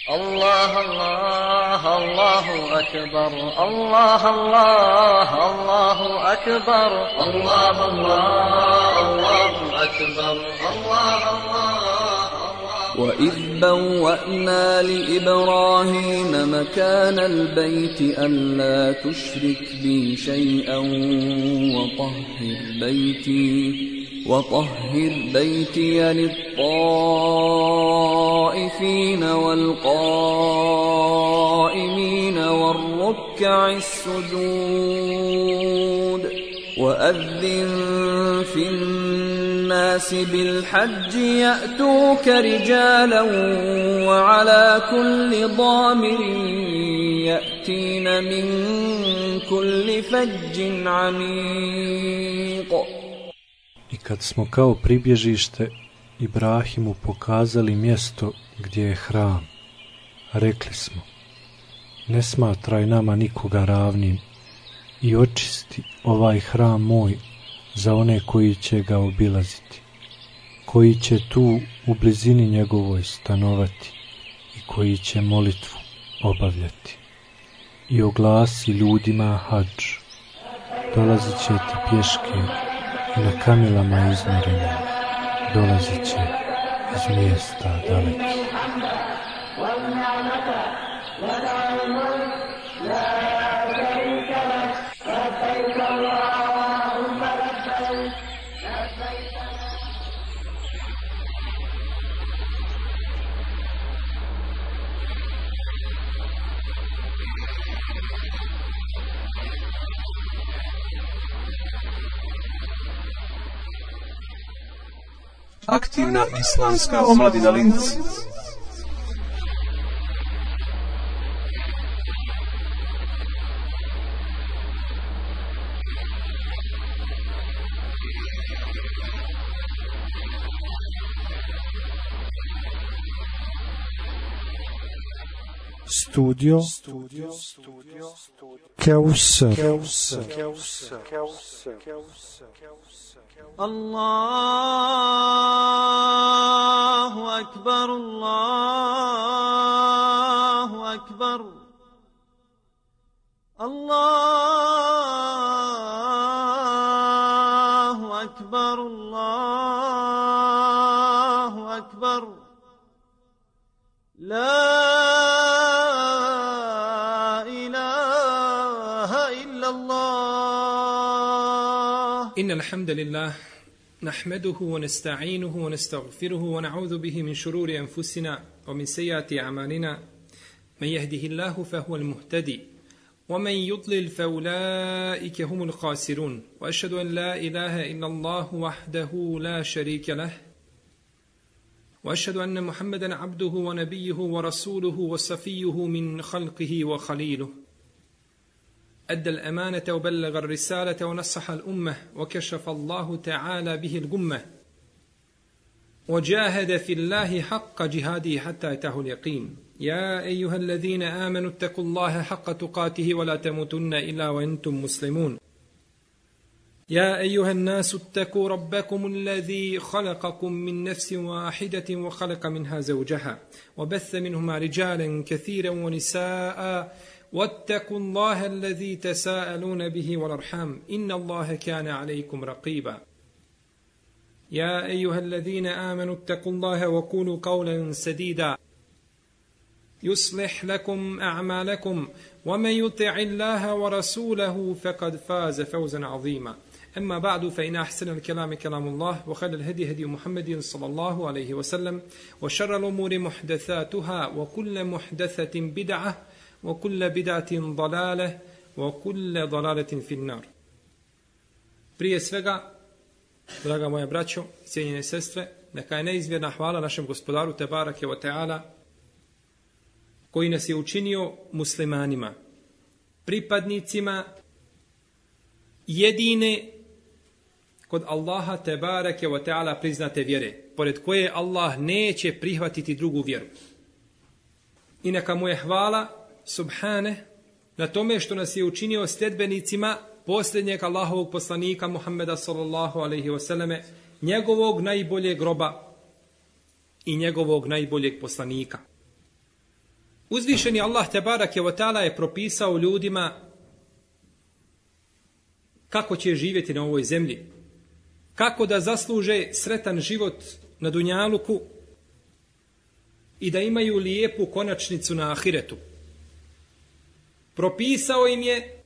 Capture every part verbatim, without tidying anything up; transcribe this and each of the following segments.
الله الله الله أكبر الله الله الله أكبر الله الله الله أكبر الله الله وإذ بوأنا لإبراهيم مكان البيت ألا تشرك بي شيئا وطهر بيتي وطهر بيتي للطائفين والقائمين والركع السجود وأذن في الناس بالحج يأتوك رجالا وعلى كل ضامر يأتين من كل فج عميق. I kad smo kao pribježište Ibrahimu pokazali mjesto gdje je hram, rekli smo: ne smatraj nama nikoga ravnim i očisti ovaj hram moj za one koji će ga obilaziti, koji će tu u blizini njegovoj stanovati i koji će molitvu obavljati. I oglasi ljudima hadž, dolazit će ti pješke i na kamilama izmjerene, dolazit će iz mjesta dalekih. Aktivna islamska omladina Linz. Studio Kausar. الله أكبر الله أكبر الله أكبر الله أكبر لا إله إلا الله. إن الحمد لله نحمده ونستعينه ونستغفره ونعوذ به من شرور أنفسنا ومن سيئات أعمالنا من يهده الله فهو المهتدي ومن يضلل فأولئك هم الخاسرون وأشهد أن لا إله إلا الله وحده لا شريك له وأشهد أن محمدا عبده ونبيه ورسوله وصفيه من خلقه وخليله أدى الأمانة وبلغ الرسالة ونصح الأمة وكشف الله تعالى به الغمة وجاهد في الله حق جهاده حتى أتاه اليقين. يا أيها الذين آمنوا اتقوا الله حق تقاته ولا تموتن إلا وأنتم مسلمون. يا أيها الناس اتقوا ربكم الذي خلقكم من نفس واحدة وخلق منها زوجها وبث منهما رجالا كثيرا ونساء واتقوا الله الذي تساءلون به والأرحام إن الله كان عليكم رقيبا. يا أيها الذين آمنوا اتقوا الله وقولوا قولا سديدا يصلح لكم أعمالكم ومن يطع الله ورسوله فقد فاز فوزا عظيما. أما بعد فإن أحسن الكلام كلام الله وخير الهدي هدي محمد صلى الله عليه وسلم وشر الأمور محدثاتها وكل محدثة بدعة وكل بدعة ضلالة وكل ضلالة في النار. Prije svega, draga moja braćo, cijenjene sestre, neka je neizmjerna hvala našem gospodaru Tebarake wa Ta'ala koji nas je učinio muslimanima, pripadnicima jedine kod Allaha Tebarake wa Ta'ala priznate vjere, pored koje Allah neće prihvatiti drugu vjeru. I neka mu je hvala Subhane na tome što nas je učinio sljedbenicima posljednjeg Allahovog poslanika Muhammeda sallallahu alaihi wasallame, njegovog najboljeg roba i njegovog najboljeg poslanika. Uzvišeni Allah tebarake ve taala je propisao ljudima kako će živjeti na ovoj zemlji, kako da zasluže sretan život na dunjaluku i da imaju lijepu konačnicu na ahiretu. Propisao im je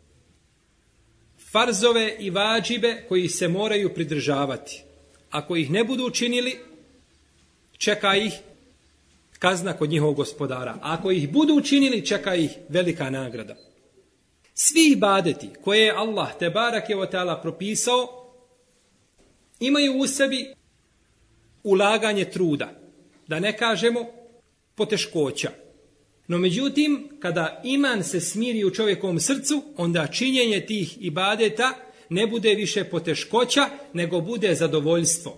farzove i vađibe koji se moraju pridržavati. Ako ih ne budu učinili, čeka ih kazna kod njihovog gospodara. A ako ih budu učinili, čeka ih velika nagrada. Svi ibadeti koje je Allah tebarake ve taala propisao imaju u sebi ulaganje truda, da ne kažemo poteškoća. No međutim, kada iman se smiri u čovjekovom srcu, onda činjenje tih ibadeta ne bude više poteškoća, nego bude zadovoljstvo.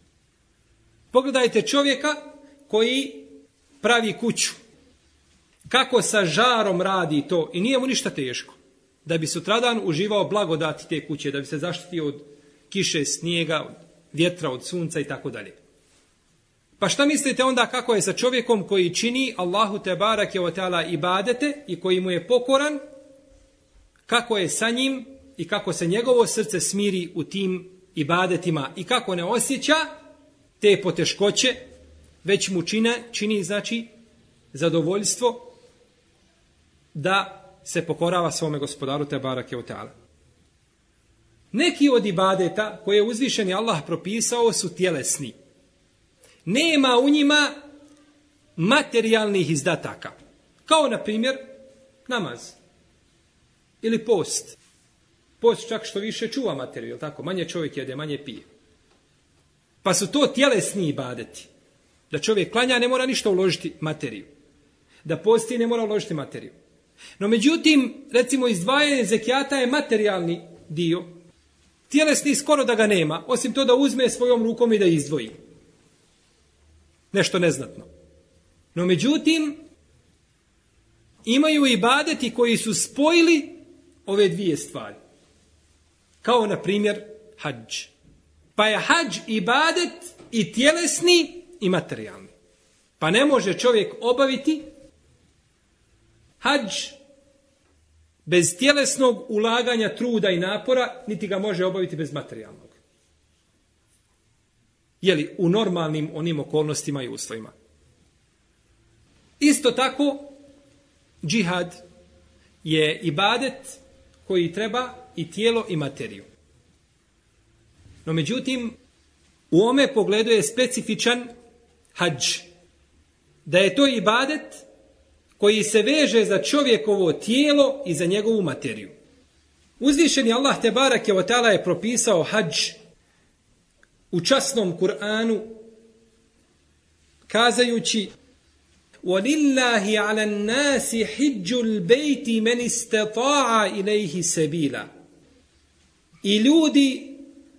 Pogledajte čovjeka koji pravi kuću. Kako sa žarom radi to i nije mu ništa teško. Da bi sutradan uživao blagodati te kuće, da bi se zaštitio od kiše, snijega, od vjetra, od sunca i tako dalje. Pa šta mislite onda kako je sa čovjekom koji čini Allahu tebarake ve taala ibadete i koji mu je pokoran, kako je sa njim i kako se njegovo srce smiri u tim ibadetima i kako ne osjeća te poteškoće, već mu čine, čini znači zadovoljstvo da se pokorava svome gospodaru tebarake ve taala. Neki od ibadeta koje je uzvišeni Allah propisao su tjelesni. Nema u njima materijalnih izdataka. Kao na primjer namaz ili post. Post čak što više čuva materiju, jel tako? Manje čovjek jede, manje pije. Pa su to tjelesni ibadeti. Da čovjek klanja ne mora ništa uložiti materiju. Da posti ne mora uložiti materiju. No međutim, recimo izdvajanje zekijata je materijalni dio. Tjelesni skoro da ga nema, osim to da uzme svojom rukom i da izdvoji. Nešto neznatno. No međutim, imaju ibadeti koji su spojili ove dvije stvari. Kao na primjer hadž. Pa je hadž ibadet i tjelesni i materijalni. Pa ne može čovjek obaviti hadž bez tjelesnog ulaganja truda i napora, niti ga može obaviti bez materijalnog. Jeli u normalnim onim okolnostima i uslovima. Isto tako, džihad je ibadet koji treba i tijelo i materiju. No međutim, u ome pogledu je specifičan hadž. Da je to ibadet koji se veže za čovjekovo tijelo i za njegovu materiju. Uzvišeni Allah tebarake ve taala je propisao hadž u časnom Kur'anu kazajući وَلِلَّهِ عَلَى النَّاسِ حِجُّ الْبَيْتِ مَنِ اسْتَطَاعَ إِلَيْهِ سَبِيلًا. I ljudi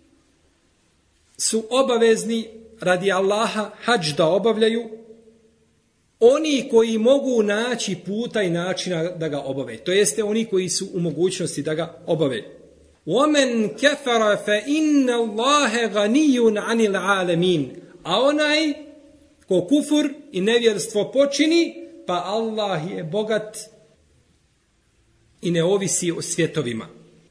su obavezni radi Allaha hadž da obavljaju oni koji mogu naći puta i načina da ga obave. To jeste oni koji su u mogućnosti da ga obave. وَمَنْ كَفَرَ فَإِنَّ اللَّهَ غَنِيٌّ عَنِ الْعَالَمِينَ. A onaj ko kufur i nevjerstvo počini, pa Allah je bogat i ne ovisi o svjetovima.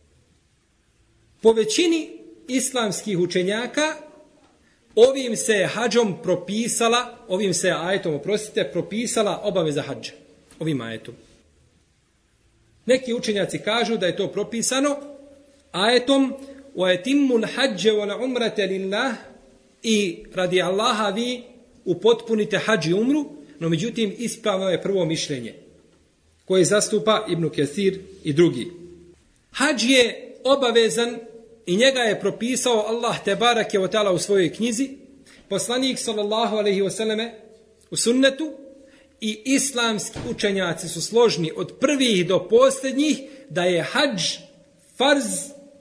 Po većini islamskih učenjaka ovim se hadžom propisala, ovim se ajetom, oprostite, propisala obaveza hadža. Ovim ajetom. Neki učenjaci kažu da je to propisano ajetom وَيَتِمُّ الْحَجَّ وَالْعُمْرَةَ لِلَّهِ i radi Allaha vi upotpunite hadž i umru, no međutim ispravno je prvo mišljenje koje zastupa Ibn Kesir i drugi. Hadž je obavezan i njega je propisao Allah tebarake ve taala u svojoj knjizi, poslanik sallallahu alejhi ve selleme u sunnetu i islamski učenjaci su složni od prvih do posljednjih da je hadž farz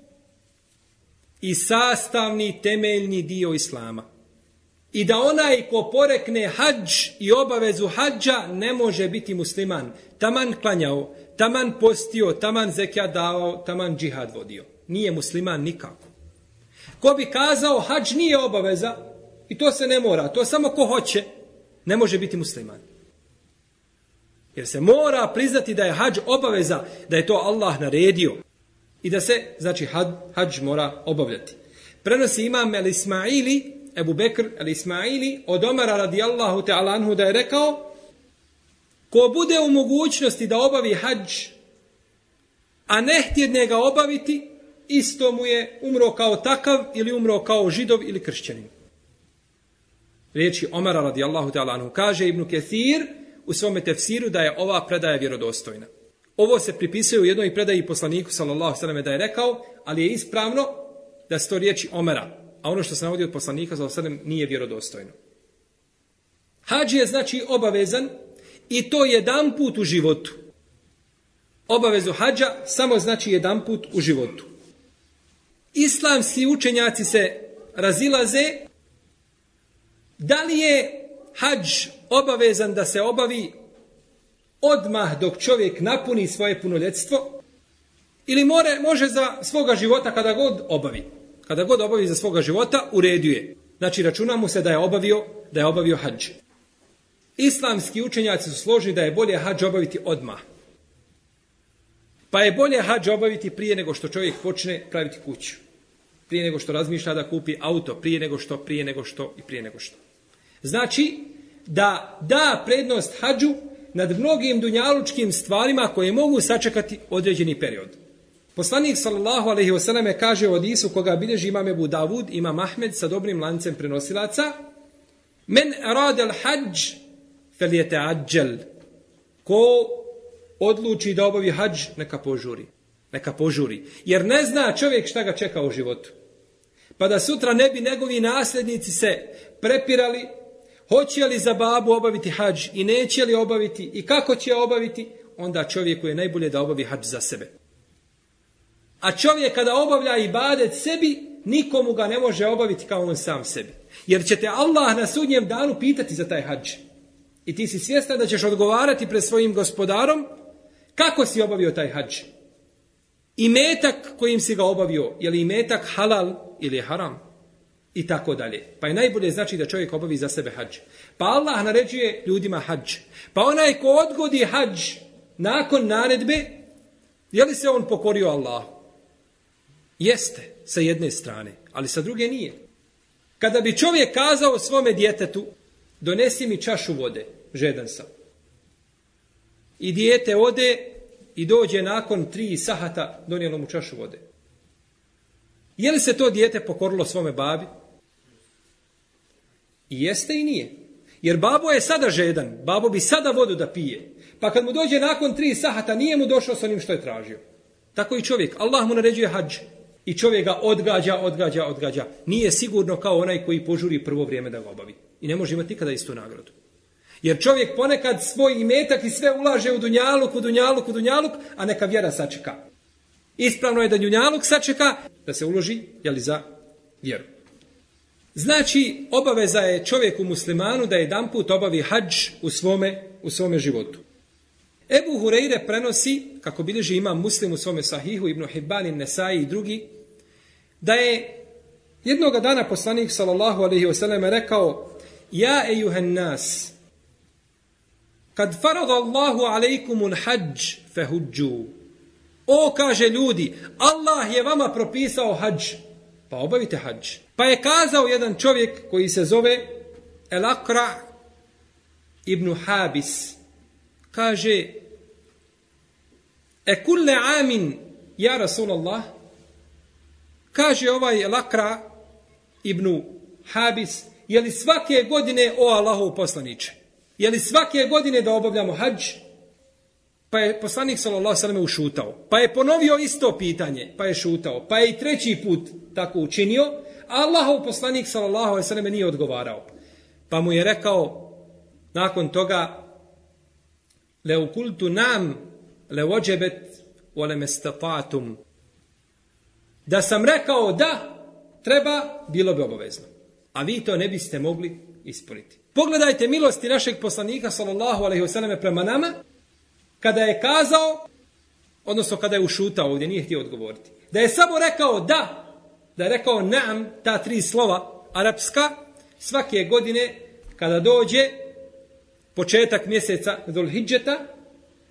i sastavni temeljni dio islama. I da onaj ko porekne hadž i obavezu hadža ne može biti musliman. Taman klanjao, taman postio, taman zekijat davao, taman džihad vodio. Nije musliman nikako. Ko bi kazao hadž nije obaveza i to se ne mora, to samo ko hoće, ne može biti musliman. Jer se mora priznati da je hadž obaveza, da je to Allah naredio. I da se, znači, had, hadž mora obavljati. Prenosi imam el-Ismaili, Ebu Bekr el-Ismaili, od Omara radijallahu ta'ala anhu da je rekao, ko bude u mogućnosti da obavi hadž, a ne htjedne ga obaviti, isto mu je umro kao takav ili umro kao židov ili kršćanin. Riječi Omara radijallahu ta'ala anhu. Kaže Ibn Kathir u svome tefsiru da je ova predaja vjerodostojna. Ovo se pripisuje u jednoj predaji poslaniku sallallahu alejhi ve selleme da je rekao, ali je ispravno da su to riječi Omara, a ono što se navodi od poslanika sallallahu alejhi ve selleme nije vjerodostojno. Hadž je znači obavezan i to jedan put u životu. Obavezu hadža samo znači jedan put u životu. Islamski učenjaci se razilaze da li je hadž obavezan da se obavi odmah dok čovjek napuni svoje punoljetstvo ili more, može za svoga života kada god obavi. Kada god obavi za svoga života, uređuje. Znači računa mu se da je obavio, da je obavio hadž. Islamski učenjaci su složni da je bolje hadž obaviti odmah. Pa je bolje hadž obaviti prije nego što čovjek počne praviti kuću. Prije nego što razmišlja da kupi auto, prije nego što, prije nego što i prije nego što. Znači da da prednost hadžu nad mnogim dunjalučkim stvarima koje mogu sačekati određeni period. Poslanik sallallahu alejhi ve selleme kaže u hadisu koga bilježi imam Ebu Davud, imam Ahmed sa dobrim lancem prenosilaca: Men arada al-hadž falyata'ajjal. Ko odluči da obavi hadž, neka požuri. Neka požuri. Jer ne zna čovjek šta ga čeka u životu. Pa da sutra ne bi njegovi nasljednici se prepirali, hoće li za babu obaviti hadž i neće li obaviti i kako će obaviti, onda čovjeku je najbolje da obavi hadž za sebe. A čovjek kada obavlja ibadet sebi, nikomu ga ne može obaviti kao on sam sebi. Jer će te Allah na sudnjem danu pitati za taj hadž. I ti si svjestan da ćeš odgovarati pred svojim gospodarom kako si obavio taj hadž. Imetak kojim si ga obavio, je li imetak halal ili je haram? I tako dalje. Pa je najbolje znači da čovjek obavi za sebe hadž. Pa Allah naređuje ljudima hadž. Pa onaj ko odgodi hadž nakon naredbe, je li se on pokorio Allahu? Jeste, sa jedne strane, ali sa druge nije. Kada bi čovjek kazao svome djetetu, donesi mi čašu vode, žedan sam. I dijete ode i dođe nakon tri sahata, donijelo mu čašu vode. Je li se to dijete pokorilo svome babi? I jeste i nije. Jer babo je sada žedan, babo bi sada vodu da pije. Pa kad mu dođe nakon tri sahata, nije mu došao s onim što je tražio. Tako i čovjek. Allah mu naređuje hadž. I čovjek ga odgađa, odgađa, odgađa. Nije sigurno kao onaj koji požuri prvo vrijeme da ga obavi. I ne može imati nikada istu nagradu. Jer čovjek ponekad svoj imetak i sve ulaže u dunjaluk, u dunjaluk, u dunjaluk, a neka vjera sačeka. Ispravno je da dunjaluk sačeka, da se uloži, jeli, za vjeru. Znači, obaveza je čovjeku muslimanu da jedanput obavi hadž u svome, u svome životu. Ebu Hureyre prenosi, kako bilježi imam Muslim u svome sahihu, Ibn Hibban, Nesai i drugi, da je jednoga dana poslanik sallallahu alejhi ve selleme rekao: Ja ejuhen nas, kad farada Allahu alejkumul hadž fehudžu. O, kaže ljudi, Allah je vama propisao hadž, pa obavite hadž. Pa je kazao jedan čovjek koji se zove El-Akra ibn Habis, kaže: E kulle amin, ja Rasulallah, kaže ovaj El-Akra ibn Habis, je li svake godine, o Allahov poslaniče, je li svake godine da obavljamo hadž? Pa je poslanik sallallahu alejhi ve sellem ušutao. Pa je ponovio isto pitanje, pa je šutao. Pa je i treći put tako učinio, a Allahov poslanik sallallahu alejhi ve sellem nije odgovarao. Pa mu je rekao nakon toga: "Lau kultu nam la wajabat wa lam istata'tum." Da sam rekao da treba, bilo bi obavezno. A vi to ne biste mogli ispuniti. Pogledajte milosti našeg poslanika sallallahu alejhi ve sellem prema nama, kada je kazao, odnosno kada je ušutao ovdje, nije htio odgovoriti. Da je samo rekao da, da je rekao naam, ta tri slova arapska, svake godine kada dođe početak mjeseca Dhul Hidžeta,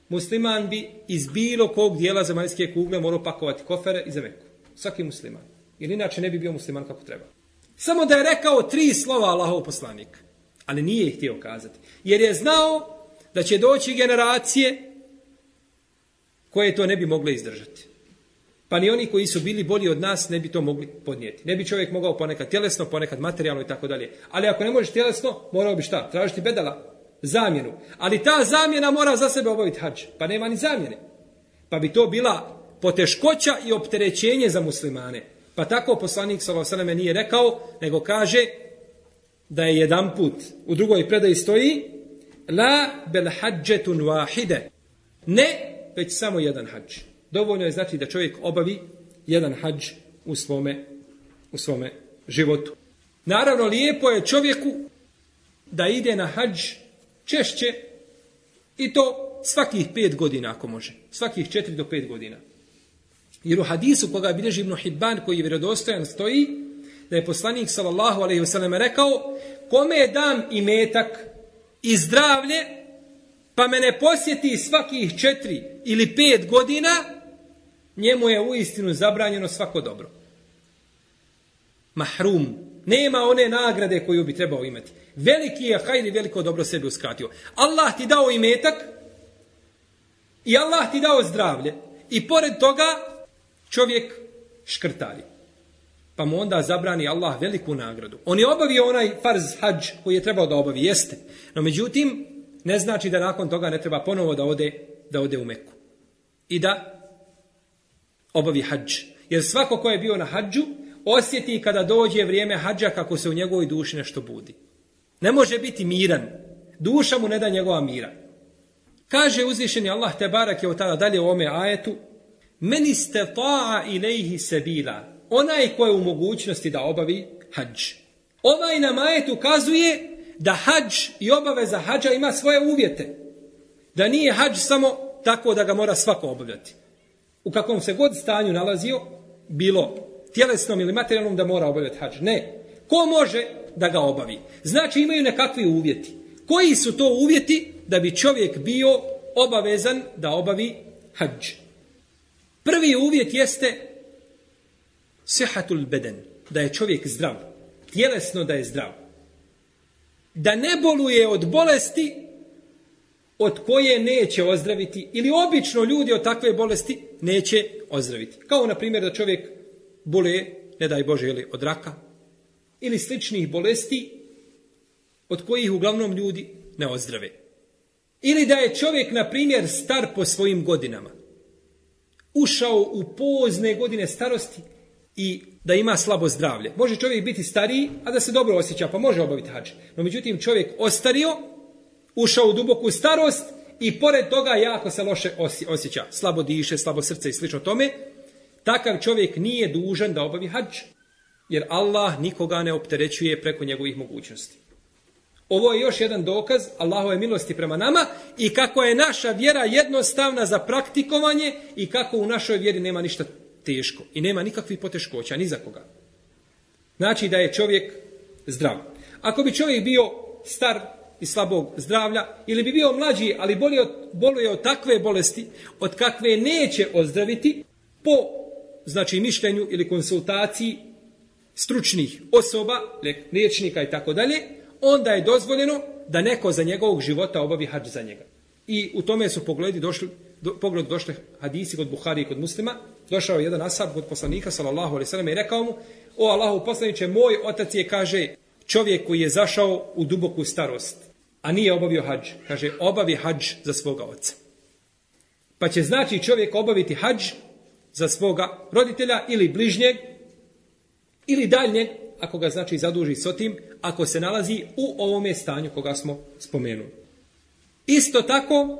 musliman bi iz bilo kog dijela zemaljske kugle morao pakovati kofere i za Meku. Svaki musliman. Jer inače ne bi bio musliman kako treba. Samo da je rekao tri slova Allahov poslanik. Ali nije ih htio kazati. Jer je znao da će doći generacije koje to ne bi mogle izdržati. Pa ni oni koji su bili bolji od nas ne bi to mogli podnijeti. Ne bi čovjek mogao ponekad tjelesno, ponekad materijalno i tako dalje. Ali ako ne možeš tjelesno, morao bi šta? Tražiti bedela, zamjenu. Ali ta zamjena mora za sebe obaviti hadž. Pa nema ni zamjene. Pa bi to bila poteškoća i opterećenje za muslimane. Pa tako poslanik sallallahu alejhi ve sellem nije rekao, nego kaže da je jedan put. U drugoj predaji stoji la bel hadžetun wahide. Ne, već samo jedan hadž. Dovoljno je znači da čovjek obavi jedan hadž u svome, u svome životu. Naravno, lijepo je čovjeku da ide na hadž češće i to svakih pet godina ako može. Svakih četiri do pet godina. Jer u hadisu koga bilježi Ibn Hibban koji je vjerodostojan stoji da je poslanik sallallahu alejhi ve sellem rekao kome dam imetak i zdravlje pa me ne posjeti svakih četiri ili pet godina, njemu je uistinu zabranjeno svako dobro. Mahrum. Nema one nagrade koju bi trebao imati. Veliki je hajr i veliko dobro sebi uskratio. Allah ti dao imetak i Allah ti dao zdravlje. I pored toga čovjek škrtari. Pa mu onda zabrani Allah veliku nagradu. On je obavio onaj farz hadž koji je trebao da obavi, jeste. No međutim, ne znači da nakon toga ne treba ponovo da ode, da ode u Meku. I da obavi hadž. Jer svako ko je bio na hadžu, osjeti kada dođe vrijeme hadža kako se u njegovoj duši nešto budi. Ne može biti miran. Duša mu ne da njegova mira. Kaže uzvišeni Allah te barak je od tada dalje u ome ajetu men istata'a ilejhi sabila. Onaj ko je u mogućnosti da obavi hadž. Ovaj nam ajet ukazuje da hadž i obaveza hadža ima svoje uvjete. Da nije hadž samo tako da ga mora svako obavljati. U kakvom se god stanju nalazio, bilo tjelesnom ili materijalnom, da mora obavljati hadž. Ne. Ko može da ga obavi? Znači imaju nekakvi uvjeti. Koji su to uvjeti da bi čovjek bio obavezan da obavi hadž? Prvi uvjet jeste sihatul beden, da je čovjek zdrav, tjelesno da je zdrav. Da ne boluje od bolesti od koje neće ozdraviti, ili obično ljudi od takve bolesti neće ozdraviti. Kao na primjer da čovjek boluje, ne daj Bože, ili od raka, ili sličnih bolesti od kojih uglavnom ljudi ne ozdrave. Ili da je čovjek, na primjer, star po svojim godinama. Ušao u pozne godine starosti i da ima slabo zdravlje. Može čovjek biti stariji, a da se dobro osjeća, pa može obaviti hadž. No međutim, čovjek ostario, ušao u duboku starost i pored toga jako se loše osjeća. Slabo diše, slabo srce i slično tome. Takav čovjek nije dužan da obavi hadž. Jer Allah nikoga ne opterećuje preko njegovih mogućnosti. Ovo je još jedan dokaz Allahove milosti prema nama i kako je naša vjera jednostavna za praktikovanje i kako u našoj vjeri nema ništa teško i nema nikakvih poteškoća, ni za koga. Znači da je čovjek zdrav. Ako bi čovjek bio star i slabog zdravlja ili bi bio mlađi, ali bolje od, boluje od takve bolesti od kakve neće ozdraviti po znači mišljenju ili konsultaciji stručnih osoba, liječnika i tako dalje, onda je dozvoljeno da neko za njegovog života obavi hadž za njega. I u tome su pogledi došli, do, pogled došli hadisi kod Buhari i kod Muslima. Došao je jedan ashab kod poslanika sallallahu alejhi ve sellem i rekao mu: "O Allahu poslanice, moj otac je, kaže, čovjek koji je zašao u duboku starost, a nije obavio hadž." Kaže: "Obavi hadž za svoga oca." Pa će znači čovjek obaviti hadž za svoga roditelja ili bližnjeg ili daljnjeg, ako ga znači zaduži s otim, ako se nalazi u ovome stanju koga smo spomenuli. Isto tako,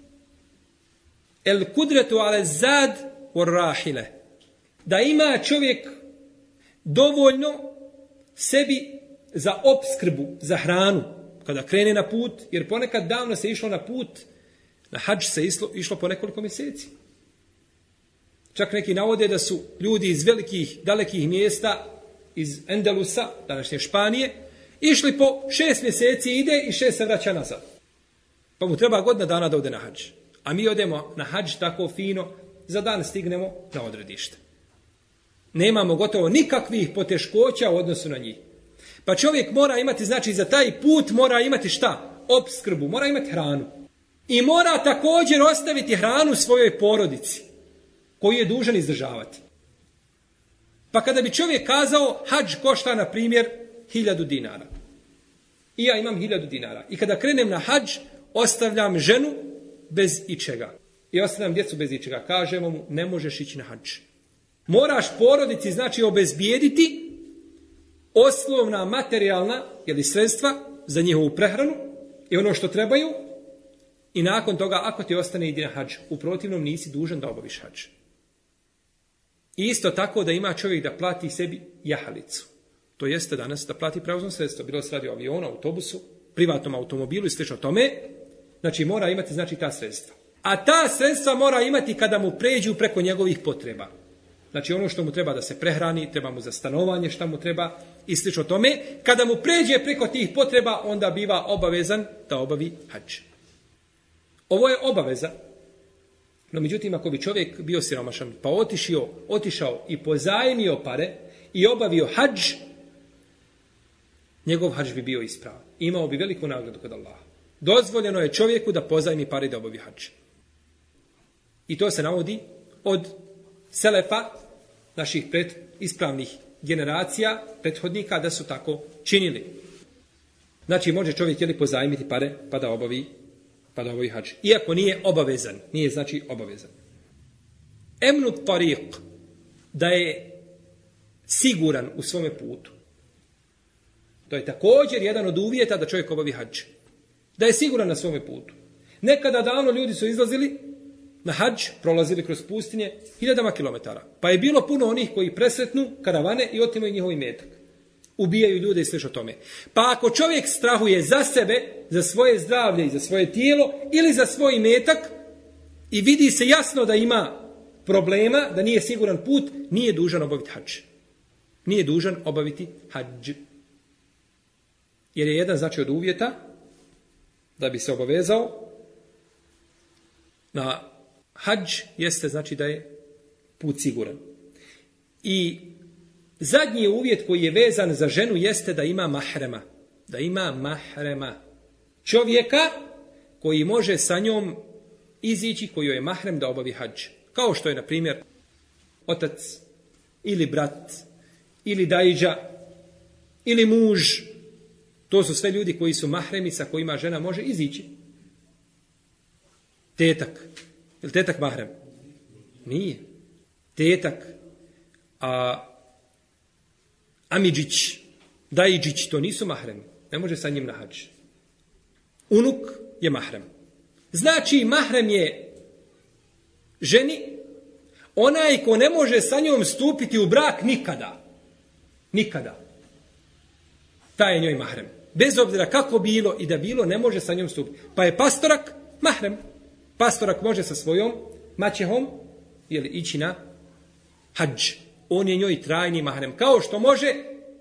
el kudretu ale zad or rahile, da ima čovjek dovoljno sebi za opskrbu, za hranu, kada krene na put, jer ponekad davno se išlo na put, na hadž se išlo, išlo po nekoliko mjeseci. Čak neki navode da su ljudi iz velikih, dalekih mjesta, iz Endelusa, današnje Španije, išli po šest mjeseci ide i šest se vraća nazad. Pa mu treba godina dana da ode na hadž. A mi odemo na hadž tako fino, za dan stignemo na odredište. Nemamo gotovo nikakvih poteškoća u odnosu na njih. Pa čovjek mora imati, znači za taj put mora imati šta? Opskrbu, mora imati hranu. I mora također ostaviti hranu svojoj porodici, koju je dužan izdržavati. Pa kada bi čovjek kazao, hadž košta, na primjer, hiljadu dinara. I ja imam hiljadu dinara. I kada krenem na hadž, ostavljam ženu bez ičega. I ostavljam djecu bez ičega. Kažemo mu, ne možeš ići na hadž. Moraš porodici, znači, obezbijediti osnovna materijalna, jeli, sredstva za njihovu prehranu i ono što trebaju. I nakon toga, ako ti ostane, idi na hadž. U protivnom nisi dužan da obaviš hadž. I isto tako da ima čovjek da plati sebi jahalicu. To jeste danas da plati prevozno sredstvo. Bilo se radi o avionu, autobusu, privatnom automobilu i slično tome. Znači mora imati, znači, ta sredstva. A ta sredstva mora imati kada mu pređu preko njegovih potreba. Znači ono što mu treba da se prehrani, treba mu za stanovanje, šta mu treba i slično tome. Kada mu pređe preko tih potreba, onda biva obavezan da obavi hadž. Ovo je obaveza. No međutim, ako bi čovjek bio siromašan, pa otišao, otišao i pozajmio pare i obavio hadž, njegov hadž bi bio ispravan. Imao bi veliku nagradu kod Allaha. Dozvoljeno je čovjeku da pozajmi pare i da obavi hadž. I to se navodi od selefa, naših pred, ispravnih generacija, prethodnika, da su tako činili. Znači, može čovjek, jeli, pozajmiti pare pa da obavi pa da obavi hadž. Iako nije obavezan. Nije, znači, obavezan. Emnut tariq, da je siguran u svome putu. To je također jedan od uvjeta da čovjek obavi hadž. Da je siguran na svome putu. Nekada davno ljudi su izlazili na hadž, prolazili kroz pustinje hiljadama kilometara. Pa je bilo puno onih koji presretnu karavane i otimaju njihov imetak. Ubijaju ljude i slično tome. Pa ako čovjek strahuje za sebe, za svoje zdravlje i za svoje tijelo ili za svoj imetak i vidi se jasno da ima problema, da nije siguran put, nije dužan obaviti hadž. Nije dužan obaviti hadž. Jer je jedan, znači, od uvjeta da bi se obavezao na hadž, jeste, znači, da je put siguran. I zadnji uvjet koji je vezan za ženu jeste da ima mahrema. Da ima mahrema. Čovjeka koji može sa njom izići, koji je mahrem, da obavi hadž. Kao što je, na primjer, otac ili brat ili dajđa ili muž. To su sve ljudi koji su mahremi sa kojima žena može izići. Tetak. Je li tetak mahrem? Nije. Tetak, a amidžić, dajđić, to nisu mahremi. Ne može sa njim na hadž. Unuk je mahrem. Znači, mahrem je ženi onaj ko ne može sa njom stupiti u brak nikada. Nikada. Taj je njoj mahrem. Bez obzira kako bilo i da bilo, ne može sa njom stupiti. Pa je pastorak mahrem. Pastorak može sa svojom maćehom, jeli, ići na hadž. On je njoj trajni mahrem. Kao što može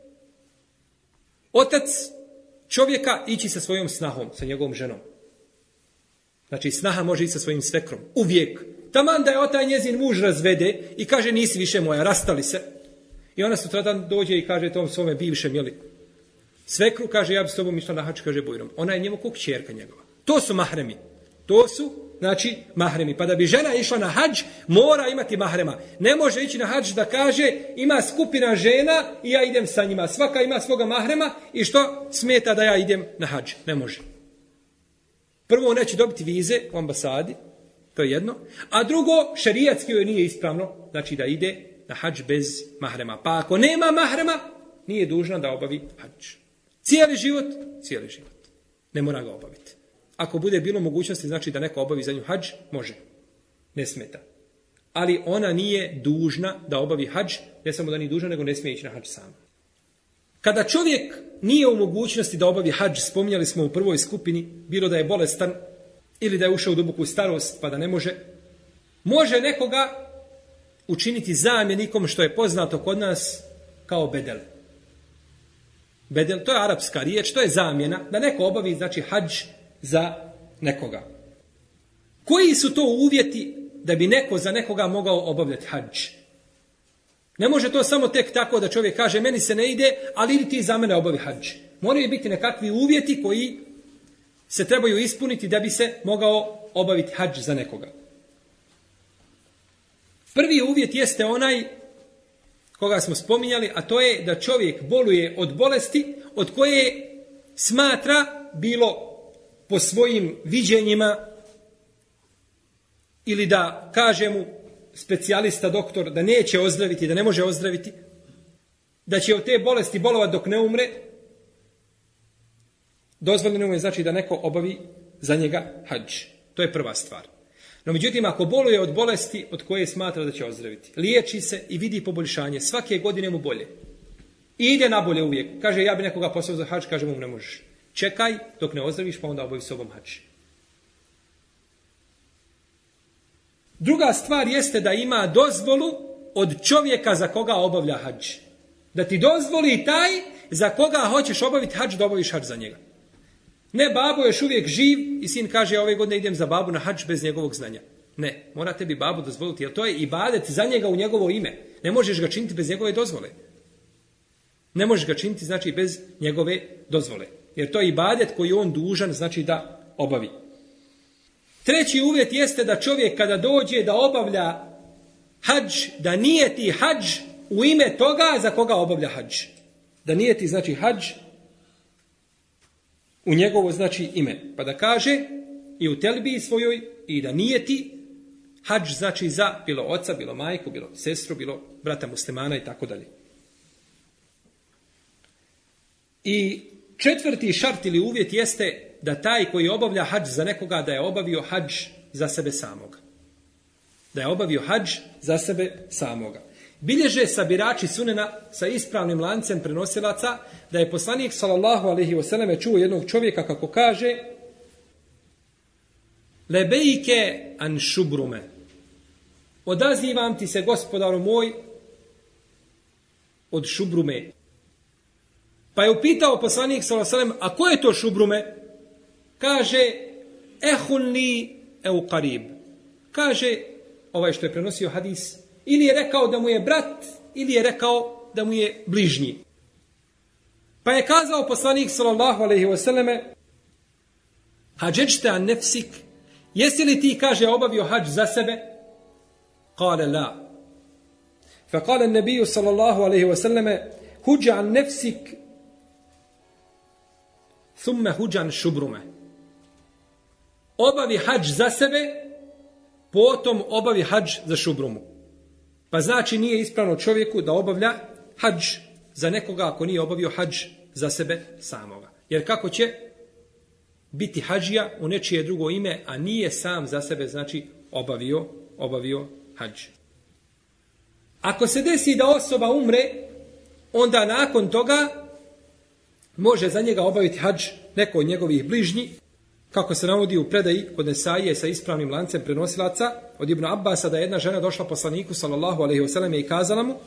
otac čovjeka ići sa svojom snahom, sa njegovom ženom. Znači, snaha može ići sa svojim svekrom. Uvijek. Taman da je otaj njezin muž razvede i kaže, nisi više moja, rastali se. I ona sutradan dođe i kaže tom svome bivšem, jeli, svekru, kaže, ja bi s tobom išla na hadž, kaže, bujrom. Ona je njemu ko kćerka njegova. To su mahremi. To su, znači, mahremi. Pa da bi žena išla na hadž, mora imati mahrema. Ne može ići na hadž da kaže, ima skupina žena i ja idem sa njima. Svaka ima svoga mahrema i što smeta da ja idem na hadž? Ne može. Prvo, neće dobiti vize u ambasadi, to je jedno. A drugo, šerijatski joj nije ispravno, znači da ide na hadž bez mahrema. Pa ako nema mahrema, nije dužna da obavi hadž. Cijeli život, cijeli život. Ne mora ga obaviti. Ako bude bilo mogućnosti, znači da neko obavi za nju hadž, može. Ne smeta. Ali ona nije dužna da obavi hadž, ne samo da nije dužna, nego ne smije ići na hadž sama. Kada čovjek nije u mogućnosti da obavi hadž, spominjali smo u prvoj skupini, bilo da je bolestan ili da je ušao u duboku starost pa da ne može, može nekoga učiniti zamjenikom, što je poznato kod nas kao bedel. Bedel, to je arapska riječ, to je zamjena, da neko obavi, znači, hadž za nekoga. Koji su to uvjeti da bi neko za nekoga mogao obavljati hadž? Ne može to samo tek tako da čovjek kaže meni se ne ide, ali idi ti za mene obavi hadž. Moraju biti nekakvi uvjeti koji se trebaju ispuniti da bi se mogao obaviti hadž za nekoga. Prvi uvjet jeste onaj koga smo spominjali, a to je da čovjek boluje od bolesti od koje smatra bilo po svojim viđenjima ili da kaže mu specijalista doktor da neće ozdraviti, da ne može ozdraviti, da će od te bolesti bolovati dok ne umre. Dozvoljeno mu je znači da neko obavi za njega hadž. To je prva stvar. No međutim, ako boluje od bolesti od koje smatra da će ozdraviti, liječi se i vidi poboljšanje, svake godine mu bolje. I ide na bolje uvijek. Kaže, ja bi nekoga poslao za hadž, kaže mu ne možeš. Čekaj dok ne ozdraviš, pa onda obavi sobom hadž. Druga stvar jeste da ima dozvolu od čovjeka za koga obavlja hadž. Da ti dozvoli taj za koga hoćeš obaviti hadž, da obaviš hadž za njega. Ne, babo još uvijek živ i sin kaže ja ove godine idem za babu na hadž bez njegovog znanja. Ne, mora tebi babu dozvoliti, jer to je ibadet za njega u njegovo ime. Ne možeš ga činiti bez njegove dozvole. Ne možeš ga činiti znači bez njegove dozvole. Jer to je ibadet koji on dužan znači da obavi. Treći uvjet jeste da čovjek kada dođe da obavlja hadž, da nijeti hadž u ime toga za koga obavlja hadž. Da nijeti znači hadž u njegovo znači ime. Pa da kaže i u telbiji svojoj i da nijeti hadž znači za bilo oca, bilo majku, bilo sestru, bilo brata muslimana i tako dalje. I četvrti šart ili uvjet jeste da taj koji obavlja hadž za nekoga da je obavio hadž za sebe samoga. Da je obavio hadž za sebe samoga. Bilježe sabirači sunena sa ispravnim lancem prenosilaca da je poslanik sallallahu alejhi ve selleme čuo jednog čovjeka kako kaže: Lebejke an šubrume. Odazivam ti se, gospodaru moj, od šubrume. Pa je upitao poslanik sallallahu alejhi ve sellem: a ko je to šubrume? Kaže: ehulni eu qarib. Kaže ovaj što je prenosio hadis, ili je rekao da mu je brat, ili je rekao da mu je bližnji. Pa je kazao poslanik sallallahu alejhi ve selleme: Hadžeđte an nefsik, jesi li ti, kaže, obavio hadž za sebe? Kale la. Fa kale nebiju sallallahu alejhi ve selleme: Huđa an nefsik, thumme huđa an šubrume. Obavi hadž za sebe, potom obavi hadž za šubrumu. Pa znači nije ispravno čovjeku da obavlja hadž za nekoga ako nije obavio hadž za sebe samoga. Jer kako će biti hadžija u nečije drugo ime, a nije sam za sebe znači obavio, obavio hadž. Ako se desi da osoba umre, onda nakon toga može za njega obaviti hadž neko od njegovih bližnji, kako se navodi u predaji kod Nesaije sa ispravnim lancem prenosilaca od Ibn Abbasa, da je jedna žena došla poslaniku sallallahu alejhi ve selleme i kazala mu: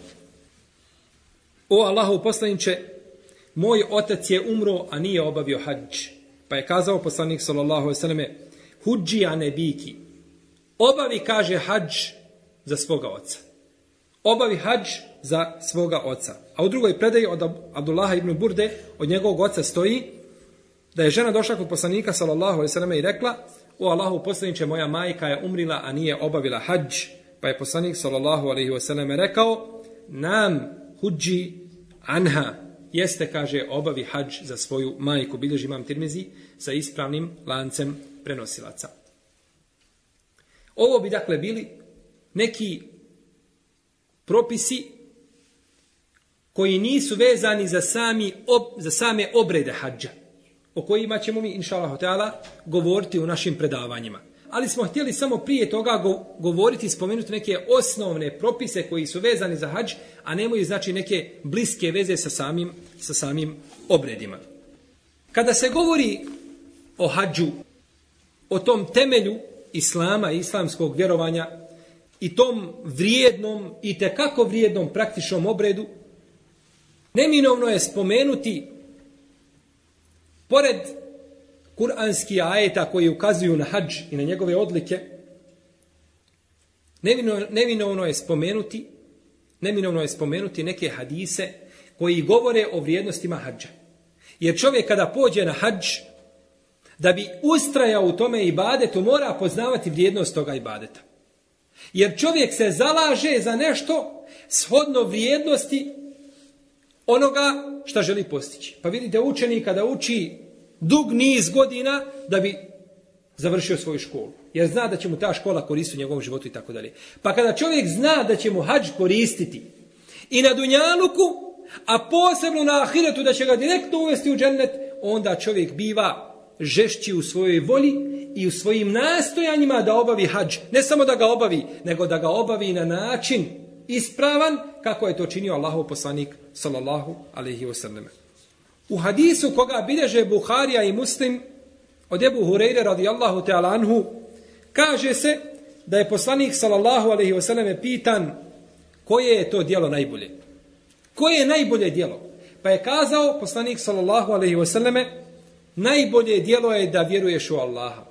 O Allahov poslaniče, moj otac je umro, a nije obavio hadž. Pa je kazao poslanik sallallahu alejhi ve selleme: Hudži a nebiki. Obavi, kaže, hadž za svoga oca. Obavi hadž za svoga oca. A u drugoj predaji od Abdullaha ibn Burde od njegovog oca stoji da je žena došla kod poslanika sallallahu alejhi ve selleme i rekla: O Allahov poslaniče, moja majka je umrila, a nije obavila hadž. Pa je poslanik sallallahu alejhi ve selleme rekao: Nam hudži anha. Jeste, kaže, obavi hadž za svoju majku. Bilježi imam Tirmizi sa ispravnim lancem prenosilaca. Ovo bi dakle bili neki propisi koji nisu vezani za, sami ob, za same obrede hadža, o kojima ćemo mi, inša Allah ta'ala, govoriti u našim predavanjima. Ali smo htjeli samo prije toga go, govoriti i spomenuti neke osnovne propise koji su vezani za hadž, a nemaju znači neke bliske veze sa samim, sa samim obredima. Kada se govori o hadžu, o tom temelju islama i islamskog vjerovanja i tom vrijednom i tekako vrijednom praktičnom obredu, neminovno je spomenuti, pored kuranskih ajeta koji ukazuju na hadž i na njegove odlike, Neminovno, neminovno je spomenuti neminovno je spomenuti neke hadise koji govore o vrijednostima hadža. Jer čovjek kada pođe na hadž, da bi ustrajao u tome ibadetu, mora poznavati vrijednost toga ibadeta. Jer čovjek se zalaže za nešto shodno vrijednosti onoga šta želi postići. Pa vidite učenik kada uči dug niz godina da bi završio svoju školu. Jer zna da će mu ta škola koristiti u njegovom životu i tako dalje. Pa kada čovjek zna da će mu hadž koristiti i na dunjaluku, a posebno na ahiretu da će ga direktno uvesti u džennet, onda čovjek biva žešći u svojoj volji i u svojim nastojanjima da obavi hadž. Ne samo da ga obavi, nego da ga obavi na način ispravan kako je to činio Allahov poslanik sallallahu alejhi ve sellem. U hadisu koga bilježe Buharija i Muslim od Ebu Hureyre radijallahu ta'ala anhu, kaže se da je poslanik sallallahu alejhi ve sellem pitan koje je to djelo najbolje. Koje je najbolje djelo? Pa je kazao poslanik sallallahu alejhi ve sellem, najbolje djelo je da vjeruješ u Allaha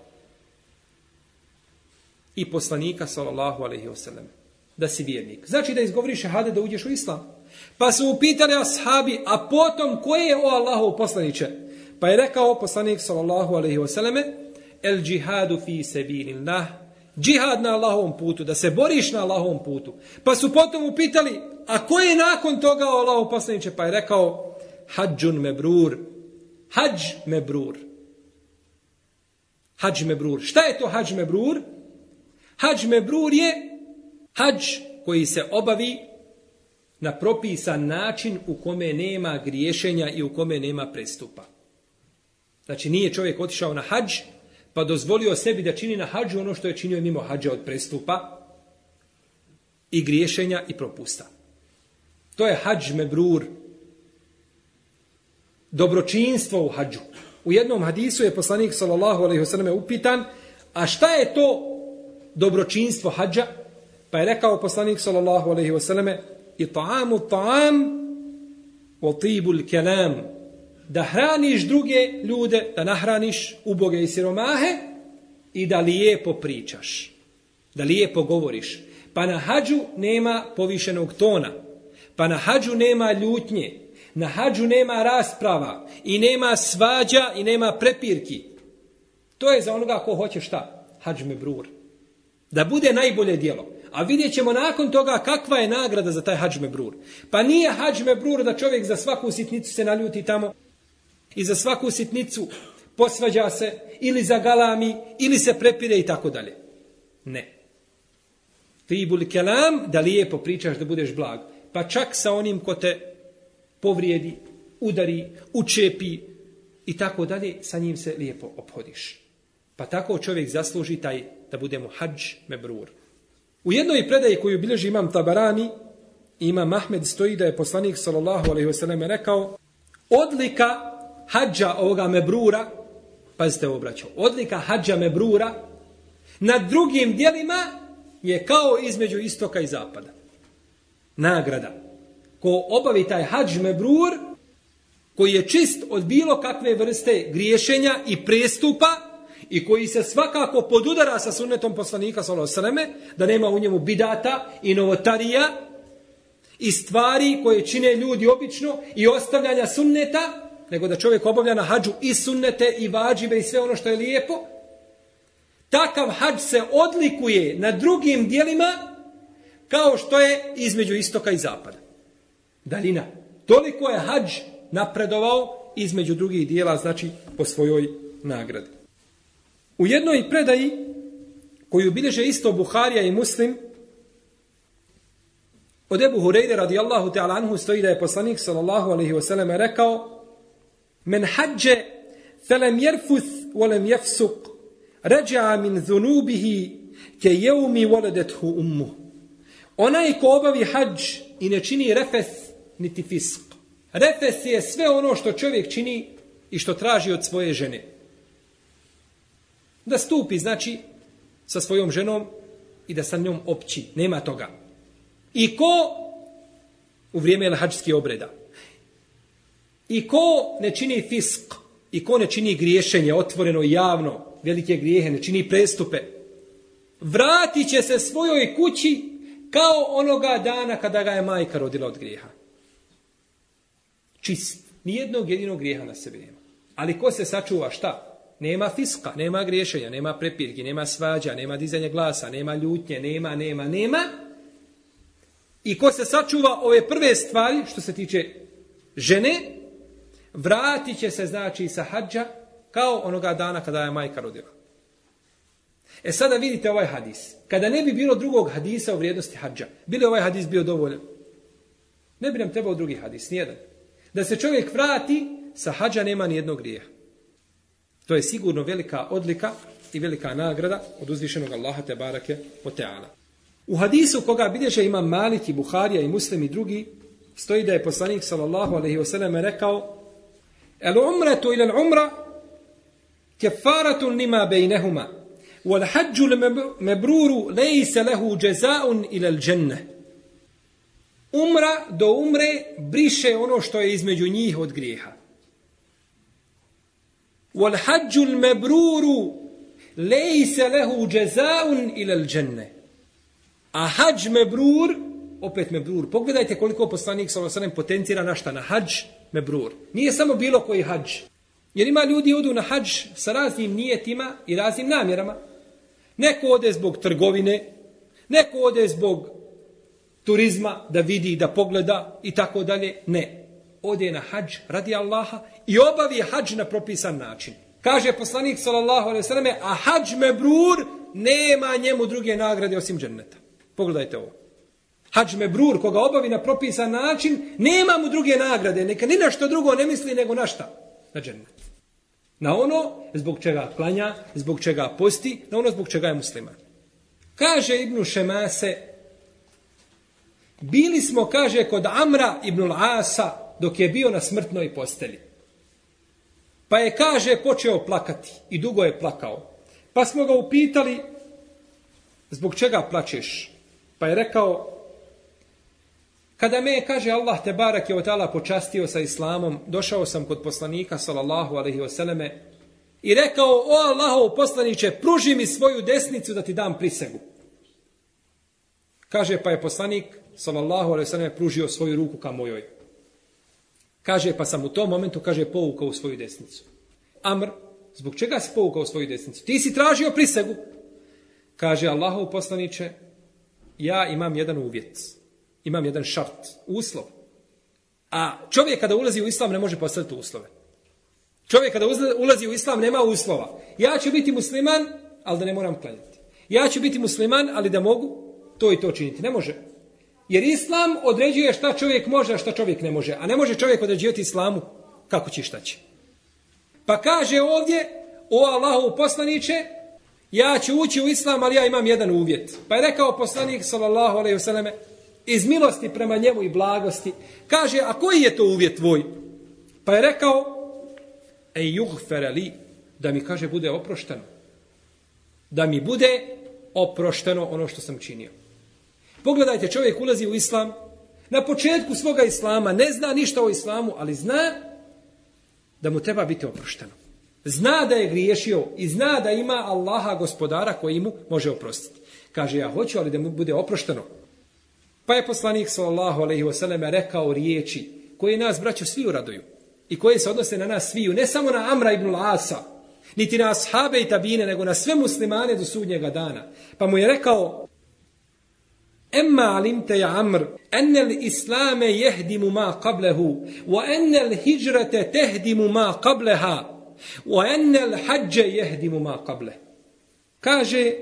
i poslanika sallallahu alejhi ve sellem, da si vjernik. Znači da izgovoriš šehadet, da uđeš u islam. Pa su upitali ashabi, a potom koje je o Allahov poslaniče? Pa je rekao poslanik sallallahu alejhi ve sellem, el džihadu fi sebilillah, džihad na Allahovom putu, da se boriš na Allahovom putu. Pa su potom upitali, a koje je nakon toga o Allahov poslaniče? Pa je rekao, hadžun mebrur, hadž mebrur. Hadž mebrur. Šta je to hadž mebrur? Hadž mebrur je hadž koji se obavi na propisan način u kome nema griješenja i u kome nema prestupa. Znači nije čovjek otišao na hadž pa dozvolio sebi da čini na hadžu ono što je činio mimo hadža od prestupa i griješenja i propusta. To je hadž mebrur. Dobročinstvo u hadžu. U jednom hadisu je poslanik sallallahu alejhi ve sellem upitan, a šta je to dobročinstvo hadža? Pa je rekao poslanik sallallahu alejhi ve sellem, it'amu ta'am wa tibul kalam, da hraniš druge ljude, da nahraniš uboge i siromahe i da lijepo pričaš, da lijepo govoriš. Pa na hadžu nema povišenog tona, pa na hadžu nema ljutnje, na hadžu nema rasprava i nema svađa i nema prepirki. To je za onoga ko hoće šta? Hadž mebrur. Da bude najbolje djelo. A vidjet ćemo nakon toga kakva je nagrada za taj hadž mebrur. Pa nije hadž mebrur da čovjek za svaku sitnicu se naljuti tamo i za svaku sitnicu posvađa se ili zagalami ili se prepire i tako dalje. Ne. Tibul kelam, da lijepo pričaš, da budeš blag. Pa čak sa onim ko te povrijedi, udari, učepi i tako dalje, sa njim se lijepo ophodiš. Pa tako čovjek zasluži taj da budemo hadž mebrur. U jednoj predaji koju bilježi imam Tabarani, imam Ahmed, stoji da je poslanik sallallahu alejhi ve sellem rekao, odlika hadža ovoga mebrura, pazite ovo braćo, odlika hadža mebrura na drugim dijelima je kao između istoka i zapada. Nagrada. Ko obavi taj hadž mebrur, koji je čist od bilo kakve vrste griješenja i prestupa, i koji se svakako podudara sa sunnetom poslanika sallallahu alejhi ve selleme, da nema u njemu bidata i novotarija i stvari koje čine ljudi obično i ostavljanja sunneta, nego da čovjek obavlja na hadžu i sunnete i vađibe i sve ono što je lijepo. Takav hadž se odlikuje na drugim dijelima kao što je između istoka i zapada. Daljina. Toliko je hadž napredovao između drugih dijela, znači po svojoj nagradi. U jednoj predaji koju bilježe isto Buharija i Muslim od Ebu Hureyre radijallahu ta'ala anhu stoji da je poslanik sallallahu alejhi ve sellem rekao, men hađe felem jerfuth volem jefsuk rađa min zunubihi ke jeumi voledethu ummu. Onaj ko obavi hadž i ne čini refes niti fisk. Refes je sve ono što čovjek čini i što traži od svoje žene. Da stupi, znači, sa svojom ženom i da sa njom opći. Nema toga. I ko u vrijeme hadžskih obreda. I ko ne čini fisk. I ko ne čini griješenje otvoreno i javno. Velike grijehe, ne čini prestupe. vratit će se svojoj kući kao onoga dana kada ga je majka rodila od grijeha. Čist. Nijednog jedinog grijeha na sebi nema. Ali ko se sačuva šta? Nema fiska, nema griješenja, nema prepirki, nema svađa, nema dizanja glasa, nema ljutnje, nema, nema, nema. I ko se sačuva ove prve stvari, što se tiče žene, vratit će se, znači, sa hadža kao onoga dana kada je majka rodila. E sada vidite ovaj hadis. Kada ne bi bilo drugog hadisa o vrijednosti hadža, bi li ovaj hadis bio dovoljan? Ne bi nam trebao drugi hadis, nijedan. Da se čovjek vrati, sa hadža nema nijednog grijeha. To je sigurno velika odlika i velika nagrada od uzvišenog Allaha te barake o teala. U hadisu koga bilježe imam Malik i Buharija i Muslim i drugi, stoji da je poslanik sallallahu alejhi ve sellem rekao: "El umratu ila al umra kefaratun lima bejnehuma, wal hađu mebruru lejse lehu džezaun ila al dženneh." Umra do umre briše ono što je između njih od grijeha. Wal hađu mebruru lejse lehu džezaun ila al dženneh. A hađ mebrur, opet mebrur. Pogledajte koliko poslanik sallallahu alejhi ve sellem potencira na šta? Na hađ mebrur. Nije samo bilo koji hađ. Jer ima ljudi odu na hađ sa raznim nijetima i raznim namjerama. Neko ode zbog trgovine, neko ode zbog turizma, da vidi, da pogleda i tako dalje. Ne. Ode na hađ radi Allaha i obavi hađ na propisan način. Kaže poslanik sallallahu alejhi ve sellem: "A hađ mebrur nema njemu druge nagrade osim dženneta." Pogledajte ovo. Hadž mebrur, koga obavi na propisan način, nema mu druge nagrade. Neka ni na što drugo ne misli nego na šta? Na džennet. Na ono zbog čega klanja, zbog čega posti, na ono zbog čega je musliman. Kaže Ibn Šemase, bili smo, kaže, kod Amra ibn Asa dok je bio na smrtnoj posteli. Pa je, kaže, počeo plakati i dugo je plakao. Pa smo ga upitali, zbog čega plačeš? Pa je rekao, kada me, kaže, Allah te barak je od ta'ala počastio sa islamom, došao sam kod poslanika sallallahu alejhi ve selleme i rekao: "O Allahov poslaniče, pruži mi svoju desnicu da ti dam prisegu." Kaže, pa je poslanik sallallahu alejhi ve selleme pružio svoju ruku ka mojoj. Kaže, pa sam u tom momentu, kaže, povukao u svoju desnicu. Amr, zbog čega si povukao svoju desnicu? Ti si tražio prisegu. Kaže, Allahov poslaniče, ja imam jedan uvjet. Imam jedan šart, uslov. A čovjek kada ulazi u islam ne može postaviti uslove. Čovjek kada ulazi u islam nema uslova. Ja ću biti musliman, ali da ne moram klanjati. Ja ću biti musliman, ali da mogu to i to činiti. Ne može. Jer islam određuje šta čovjek može, a šta čovjek ne može. A ne može čovjek određivati islamu kako će i šta će. Pa kaže ovdje, o Allahov poslaniče, ja ću ući u islam, ali ja imam jedan uvjet. Pa je rekao poslanik sallallahu alejhi ve selleme, iz milosti prema njemu i blagosti, kaže, a koji je to uvjet tvoj? Pa je rekao, ej yughfara li, da mi, kaže, bude oprošteno. Da mi bude oprošteno ono što sam činio. Pogledajte, čovjek ulazi u islam, na početku svoga islama ne zna ništa o islamu, ali zna da mu treba biti oprošteno. Zna da je griješio i zna da ima Allaha gospodara koji mu može oprostiti. Kaže, ja hoću, ali da mu bude oprošteno. Pa je poslanik sallallahu alejhi ve selleme rekao riječi koje nas, braćo, svi uraduju i koje se odnose na nas sviju, ne samo na Amra ibn Asa, niti na ashabe i tabine, nego na sve muslimane do sudnjega dana. Pa mu je rekao: "Emma alimte ja Amr, enne l'islame jehdimu ma qablehu, wa enne l'hijrate tehdimu ma qableha, wa enne l'hađe jehdimu ma qable." Kaže,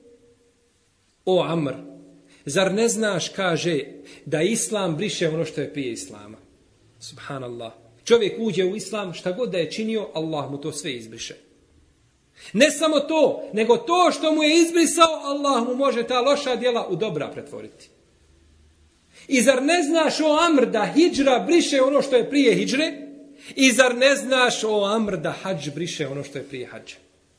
o Amr, zar ne znaš, kaže, da islam briše ono što je prije islama? Subhanallah. Čovjek uđe u islam, šta god da je činio, Allah mu to sve izbriše. Ne samo to, nego to što mu je izbrisao, Allah mu može ta loša djela u dobra pretvoriti. I zar ne znaš, o Amr, da hidžra briše ono što je prije hidžre? I zar ne znaš, o Amr, da hadž briše ono što je prije hadža?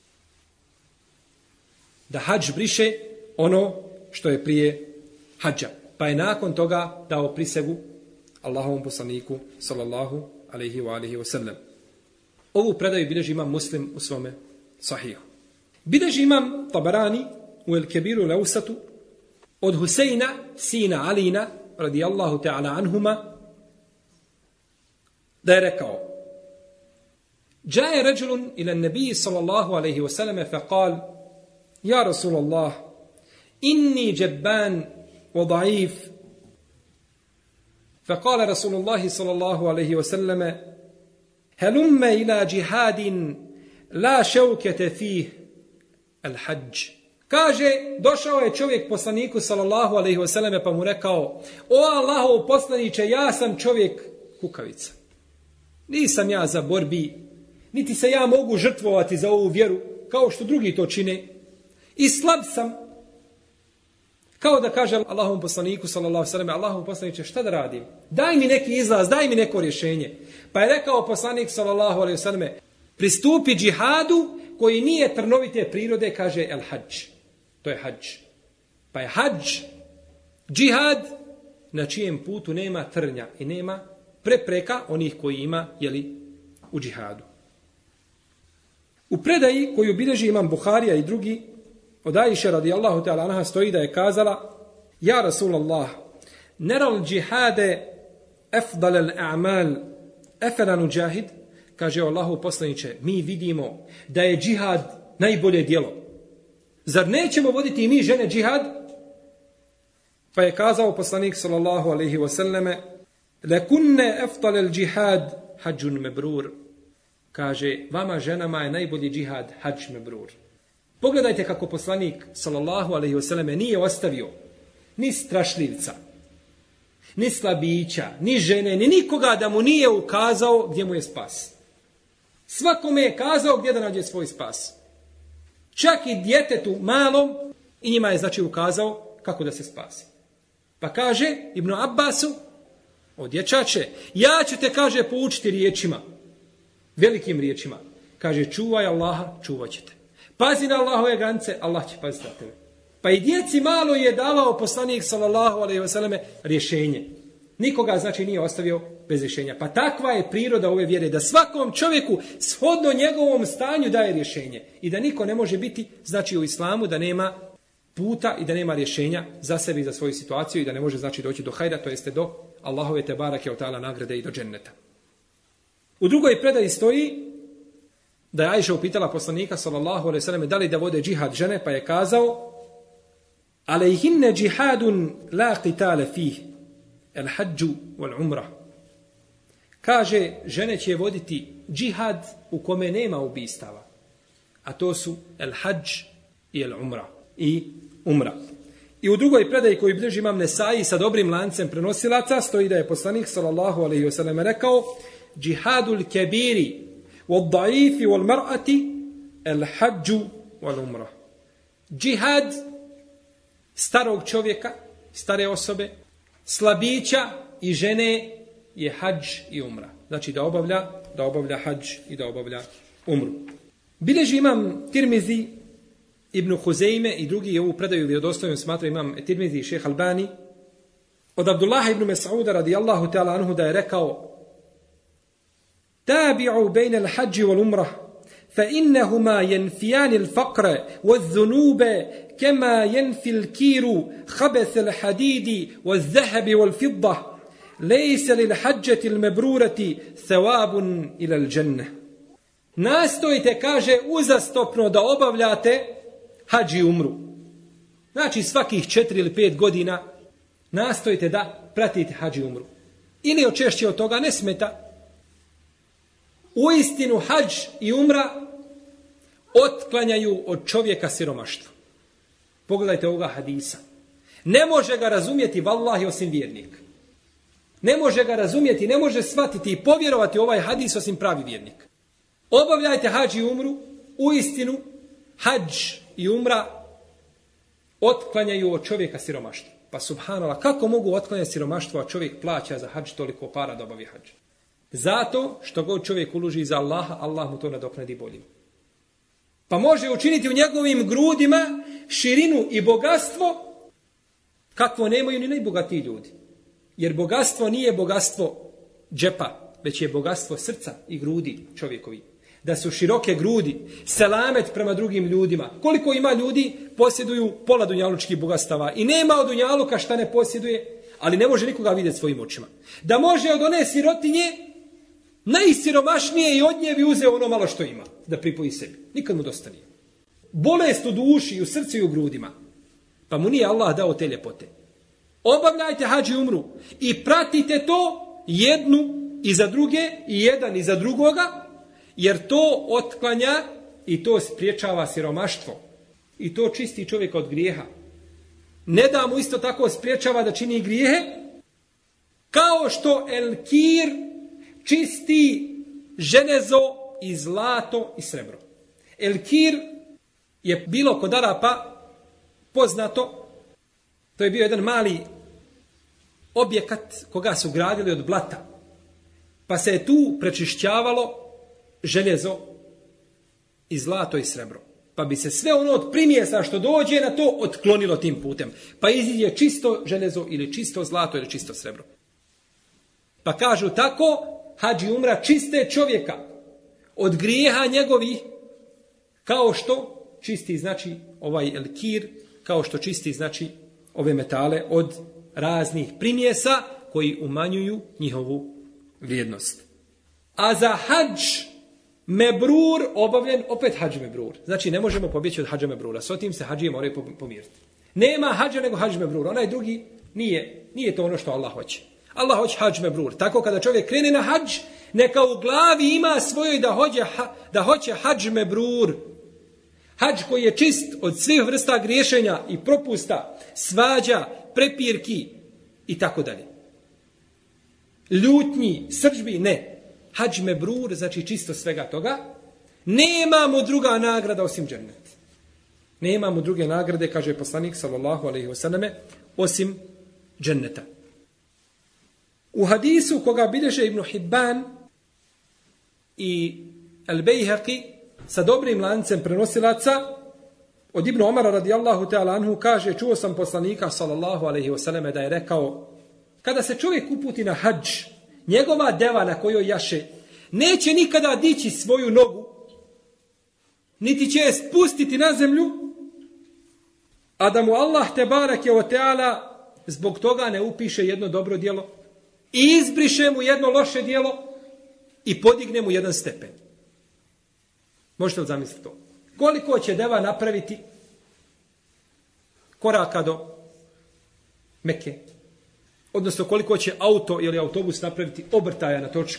Da hadž briše ono što je prije hadža. Pa je nakon toga dao prisegu Allahovom poslaniku sallallahu alejhi wa alihi wa sallam. Ovu predaju bilježi imam Muslim u svome sahihu. Bilježi imam Tabarani u El Kebiru Leusatu od Husejna, sina Alina, radijallahu ta'ala anhuma, da je rekao: Jae rajulun ila nabiji sallallahu alaihi wasallam fa qal: Ja Rasulallah, inni jabban wa da'if. فقال رسول الله صلى الله عليه وسلم: هلم إلى جهاد لا شوكة فيه الحج. Kaže, došao je čovjek poslaniku sallallahu alejhi ve selleme pa mu rekao: O Allahov poslaniče, ja sam čovjek kukavica. Nisam ja za borbi, niti se ja mogu žrtvovati za ovu vjeru kao što drugi to čine. I slab sam. Kao da kaže Allahovom poslaniku sallallahu alejhi ve selleme: Allahov poslaniče, šta da radim? Daj mi neki izlaz, daj mi neko rješenje. Pa je rekao poslanik sallallahu alejhi ve selleme: pristupi džihadu koji nije trnovite prirode, kaže el hadž. To je hadž. Pa je hadž džihad na čijem putu nema trnja i nema prepreka onih koji ima, jeli, u džihadu. U predaji koju bilježi imam Buharija i drugi, od Ajše radijallahu ta'ala anha stoji da je kazala: Ja Rasulallah, neral džihade afdal al-a'mal afala nuđahid. Kaže Allahu poslaniče, mi vidimo da je džihad najbolje djelo. Zar nećemo voditi i mi žene džihad? Pa je kazao poslanik sallallahu alaihi wasallame: Lekunne afdal al-džihad hađun mebrur. Kaže, vama ženama je najbolji džihad hađ mebrur. Pogledajte kako poslanik sallallahu alejhi ve selleme nije ostavio ni strašljivca, ni slabića, ni žene, ni nikoga da mu nije ukazao gdje mu je spas. Svakome je kazao gdje da nađe svoj spas. Čak i djetetu malom i njima je znači ukazao kako da se spasi. Pa kaže Ibn Abbasu: o dječače, ja ću te, kaže, poučiti riječima, velikim riječima. Kaže, čuvaj Allaha, čuvat ćete. Pazi na Allahove granice, Allah će paziti na tebe. Pa i djeci malo je davao poslanik sallallahu alejhi ve selleme rješenje. Nikoga znači nije ostavio bez rješenja. Pa takva je priroda ove vjere, da svakom čovjeku shodno njegovom stanju daje rješenje. I da niko ne može biti, znači, u islamu da nema puta i da nema rješenja za sebe i za svoju situaciju i da ne može, znači, doći do hajra, to jeste do Allahove te barake od ta'ala nagrade i do dženneta. U drugoj predaji stoji da je Ajša upitala poslanika sallallahu alejhi ve selleme da li da vode džihad žene, pa je kazao: alejhinne džihadun la qitale fih el hađu wal umra. Kaže, žene će voditi džihad u kome nema ubistava, a to su el hađ i el umra i umra. I u drugoj predaji koju bilježi imam Nesai sa dobrim lancem prenosilaca stoji da je poslanik sallallahu alejhi ve selleme rekao: džihadul kebiri wal daifi wal mar'ati el hađu wal umra. Džihad starog čovjeka, stare osobe, slabića i žene je hadž i umra. Znači da obavlja, da obavlja hadž i da obavlja umru. Bileži imam Tirmizi, Ibn Huzejme i drugi je ovu predaju vjerodostojnom smatra imam Tirmizi i šejh Albani od Abdullaha ibn Mas'uda radijallahu ta'ala anhu da je rekao: tabi'u bejne l-hađi wal-umrah فإنهما ينفيان الفقر والذنوب كما ينفي الكير خبث الحديد والذهب والفضة ليس للحجة المبرورة ثواب إلى الجنة. Nastojte, kaže, uzastopno da obavljate hadž i umru. Znači svakih četiri ili pet godina nastojte da pratite hadž i umru. Ili češće od toga ne smeta. Uistinu hadž i umra otklanjaju od čovjeka siromaštvo. Pogledajte ovoga hadisa. Ne može ga razumjeti vallahi osim vjernik. Ne može ga razumjeti, ne može shvatiti i povjerovati ovaj hadis osim pravi vjernik. Obavljajte hadž i umru, uistinu hadž i umra otklanjaju od čovjeka siromaštvo. Pa subhanallah, kako mogu otklanjati siromaštvo, a čovjek plaća za hadž toliko para da obavi hadž? Zato što god čovjek uloži za Allaha, Allah mu to nadoknadi boljim. Pa može učiniti u njegovim grudima širinu i bogatstvo kakvo nemaju ni najbogatiji ljudi. Jer bogatstvo nije bogatstvo džepa, već je bogatstvo srca i grudi čovjekovi. da su široke grudi, selamet prema drugim ljudima. Koliko ima ljudi posjeduju pola dunjalučkih bogatstava i nema od dunjaluka šta ne posjeduje, ali ne može nikoga vidjeti svojim očima. Da može od one sirotinje, najsiromašnije i od nje bi uzeo ono malo što ima, da pripoji sebi. Nikad mu dosta nije. Bolest u duši i u srcu i u grudima. Pa mu nije Allah dao te ljepote. Obavljajte hadž i umru i pratite to jednu iza druge i jedan iza drugoga, jer to otklanja i to spriječava siromaštvo. I to čisti čovjeka od grijeha. Ne da mu isto tako spriječava da čini grijehe, kao što elkir čisti ženezo i zlato i srebro. Elkir je bilo kod Arapa poznato, to je bio jedan mali objekat koga su gradili od blata. Pa se je tu prečišćavalo željezo i zlato i srebro. Pa bi se sve ono od primjesa što dođe na to otklonilo tim putem. Pa iziđe čisto željezo ili čisto zlato ili čisto srebro. Pa kažu tako, hadž i umra čiste čovjeka od grijeha njegovih, kao što čisti znači ovaj elkir, kao što čisti znači ove metale od raznih primjesa koji umanjuju njihovu vrijednost. A za hadž mebrur obavljen, opet hadž mebrur. Znači ne možemo pobjeći od hadža mebrura. S otim se hadžije moraju pomiriti. Nema hadža nego hadž mebrur. Onaj drugi nije, nije to ono što Allah hoće. Allah hoće hadž mebrur. Tako kada čovjek krene na hadž, neka u glavi ima svojoj da, hođe, da hoće hadž mebrur. Hadž koji je čist od svih vrsta griješenja i propusta, svađa, prepirki i tako dalje. Ljutnji, srdžbi, ne. Hadž mebrur, znači čisto svega toga. Nemamo druga nagrada osim džennet. Nemamo druge nagrade, kaže poslanik sallallahu alejhi ve selleme, osim dženneta. U hadisu koga bilježe Ibn Hibban i Al-Bejhaqi sa dobrim lancem prenosilaca, od Ibn Omara radijallahu ta'ala anhu kaže, čuo sam poslanika sallallahu alejhi ve selleme da je rekao, kada se čovjek uputi na hadž, njegova deva na kojoj jaše neće nikada dići svoju nogu, niti će je spustiti na zemlju, a da mu Allah te barake o teala zbog toga ne upiše jedno dobro djelo i izbriše mu jedno loše djelo i podigne mu jedan stepen. Možete li zamisliti to? Koliko će deva napraviti koraka do Mekke? Odnosno koliko će auto ili autobus napraviti obrtaja na točku.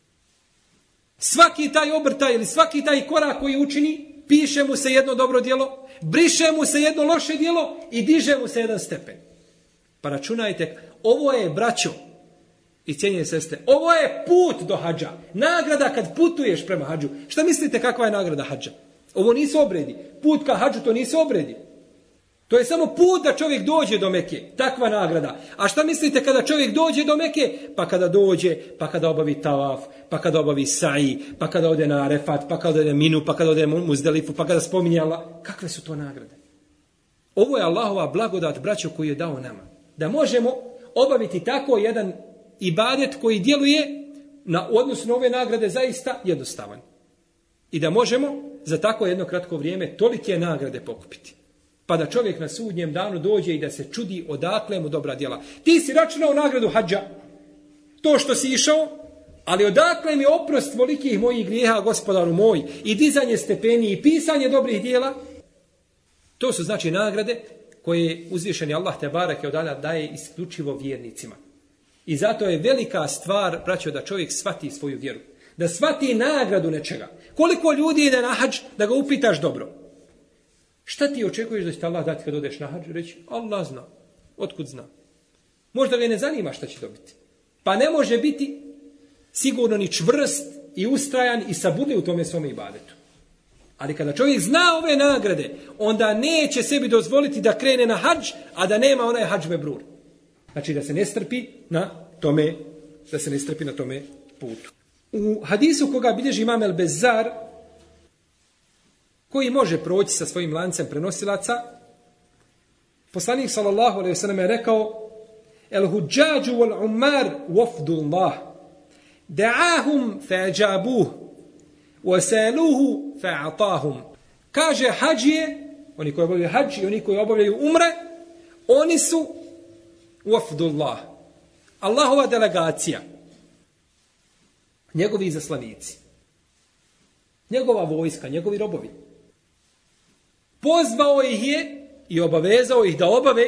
Svaki taj obrtaj ili svaki taj korak koji učini, piše mu se jedno dobro djelo, briše mu se jedno loše djelo i diže mu se jedan stepen. Pa računajte, ovo je, braćo i cijenjene sestre, ovo je put do hadža. Nagrada kad putuješ prema hadžu. Šta mislite kakva je nagrada hadža? Ovo nisu obredi. Put ka hadžu to nisu obredi. To je samo put da čovjek dođe do Mekke. Takva nagrada. A šta mislite kada čovjek dođe do Mekke? Pa kada dođe, pa kada obavi tavaf, pa kada obavi sa'i, pa kada ode na Arefat, pa kada ode na Minu, pa kada ode na Muzdelifu, pa kada spominje Allah. Kakve su to nagrade? Ovo je Allahova blagodat, braćo, koju je dao nama. Da možemo obaviti tako jedan ibadet koji djeluje na odnosu na ove nagrade zaista jednostavan. I da možemo za tako jedno kratko vrijeme tolike nagrade pokupiti. Pa da čovjek na sudnjem danu dođe i da se čudi odakle mu dobra djela. Ti si računao nagradu hadža, to što si išao, ali odakle mi oprost volikih mojih grijeha, gospodaru moj, i dizanje stepeni i pisanje dobrih djela. To su znači nagrade koje uzvišeni Allah te bareke od dana daje isključivo vjernicima. I zato je velika stvar, braćo, da čovjek shvati svoju vjeru. Da shvati nagradu nečega. Koliko ljudi ide na hadž da ga upitaš dobro. Šta ti očekuješ da će te Allah dati kad odeš na hadž? Reći, Allah zna. Otkud zna? Možda ga ne zanima šta će dobiti. Pa ne može biti sigurno ni čvrst i ustrajan i sabudljiv u tome svome ibadetu. Ali kada čovjek zna ove nagrade, onda neće sebi dozvoliti da krene na hadž, a da nema onaj hadž mebrur. Znači da se ne strpi na tome, da se ne strpi na tome putu. U hadisu koga bilježi imam El Bezzar, koji može proći sa svojim lancem prenosilaca, poslanik sallallahu alejhi ve sellem je rekao: El huđađu wal umar wafdullah, da'ahum fa'ajabuh, وَسَأَلُوهُ فَأَعْطَاهُمْ. Kaže hađije, oni koji obavljaju hađ i oni koji obavljaju umre, oni su wafdullah, Allahova delegacija, njegovi izaslanici, njegova vojska, njegovi robovi. Pozvao ih je i obavezao ih da obave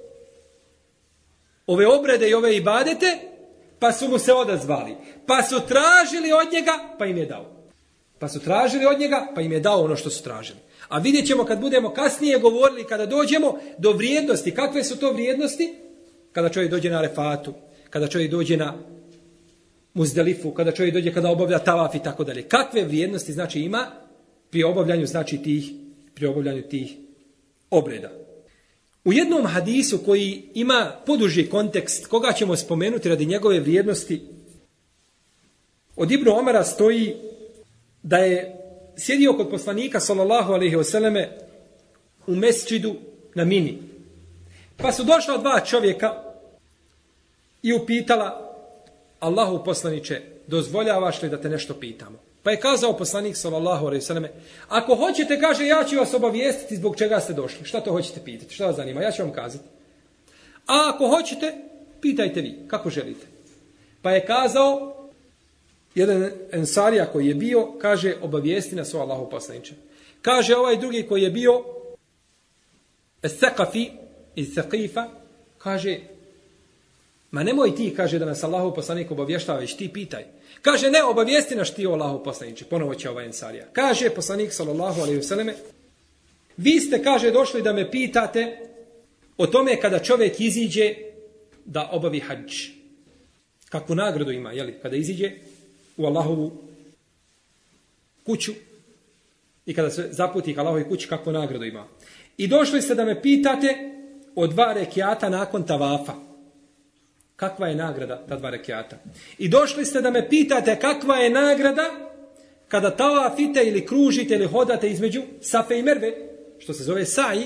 ove obrede i ove ibadete, pa su mu se odazvali. Pa su tražili od njega, pa im je dao. Pa su tražili od njega, pa im je dao ono što su tražili. A vidjet ćemo kad budemo kasnije govorili, kada dođemo do vrijednosti. Kakve su to vrijednosti? Kada čovjek dođe na Arefatu, kada čovjek dođe na Muzdelifu, kada čovjek dođe kada obavlja tavaf i tako dalje. Kakve vrijednosti znači ima pri obavljanju znači tih pri obavljanju tih obreda. U jednom hadisu koji ima poduži kontekst, koga ćemo spomenuti radi njegove vrijednosti, od Ibnu Omara stoji da je sjedio kod poslanika sallallahu alejhi ve selleme u mesdžidu na Mini. Pa su došla dva čovjeka i upitala: Allahu poslaniče, dozvoljavaš li da te nešto pitamo? Pa je kazao poslanik sallallahu alejhi ve selleme: ako hoćete, kaže, ja ću vas obavijestiti zbog čega ste došli. Šta to hoćete pitati? Šta vas zanima? Ja ću vam kazati. A ako hoćete, pitajte vi, kako želite. Pa je kazao jedan ensarija koji je bio, kaže, obavijesti nas o Allahu poslaniče. Kaže ovaj drugi koji je bio Es-Saqafi iz Saqifa, kaže: ma nemoj ti, kaže, da nas Allahu poslanik obavještava, već ti pitaj. Kaže: ne, obavijesti nas ti o Allahu poslaniče. Ponovo će ovaj ensarija. Kaže poslanik sallallahu alejhi ve selleme: vi ste, kaže, došli da me pitate o tome kada čovjek iziđe da obavi hadž. Kakvu nagradu ima, jeli, kada iziđe u Allahovu kuću i kada se zaputi ka Allahovoj kući, kakvu nagradu ima. I došli ste da me pitate o dva rekiata nakon tavafa. Kakva je nagrada ta dva rekiata? I došli ste da me pitate kakva je nagrada kada tavafite ili kružite ili hodate između Safe i Merve, što se zove sa'i.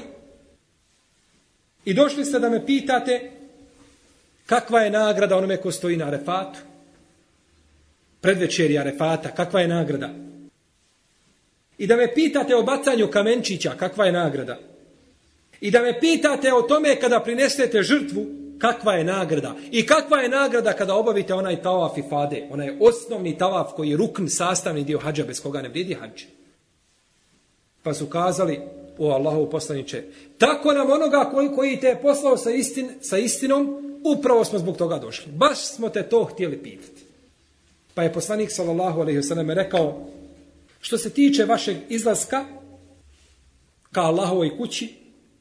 I došli ste da me pitate kakva je nagrada onome ko stoji na Arefatu, predvečerja Arefata, kakva je nagrada? I da me pitate o bacanju kamenčića, kakva je nagrada? I da me pitate o tome kada prinesete žrtvu, kakva je nagrada? I kakva je nagrada kada obavite onaj tavaf ifade, onaj osnovni tavaf koji je rukn, sastavni dio hadža, bez koga ne vrijedi hadž? Pa su kazali: o Allahov poslaniče, tako nam onoga koji, koji te je poslao sa, istin, sa istinom, upravo smo zbog toga došli. Baš smo te to htjeli pitati. Pa je poslanik sallallahu alejhi ve selleme rekao: što se tiče vašeg izlaska ka Allahovoj kući,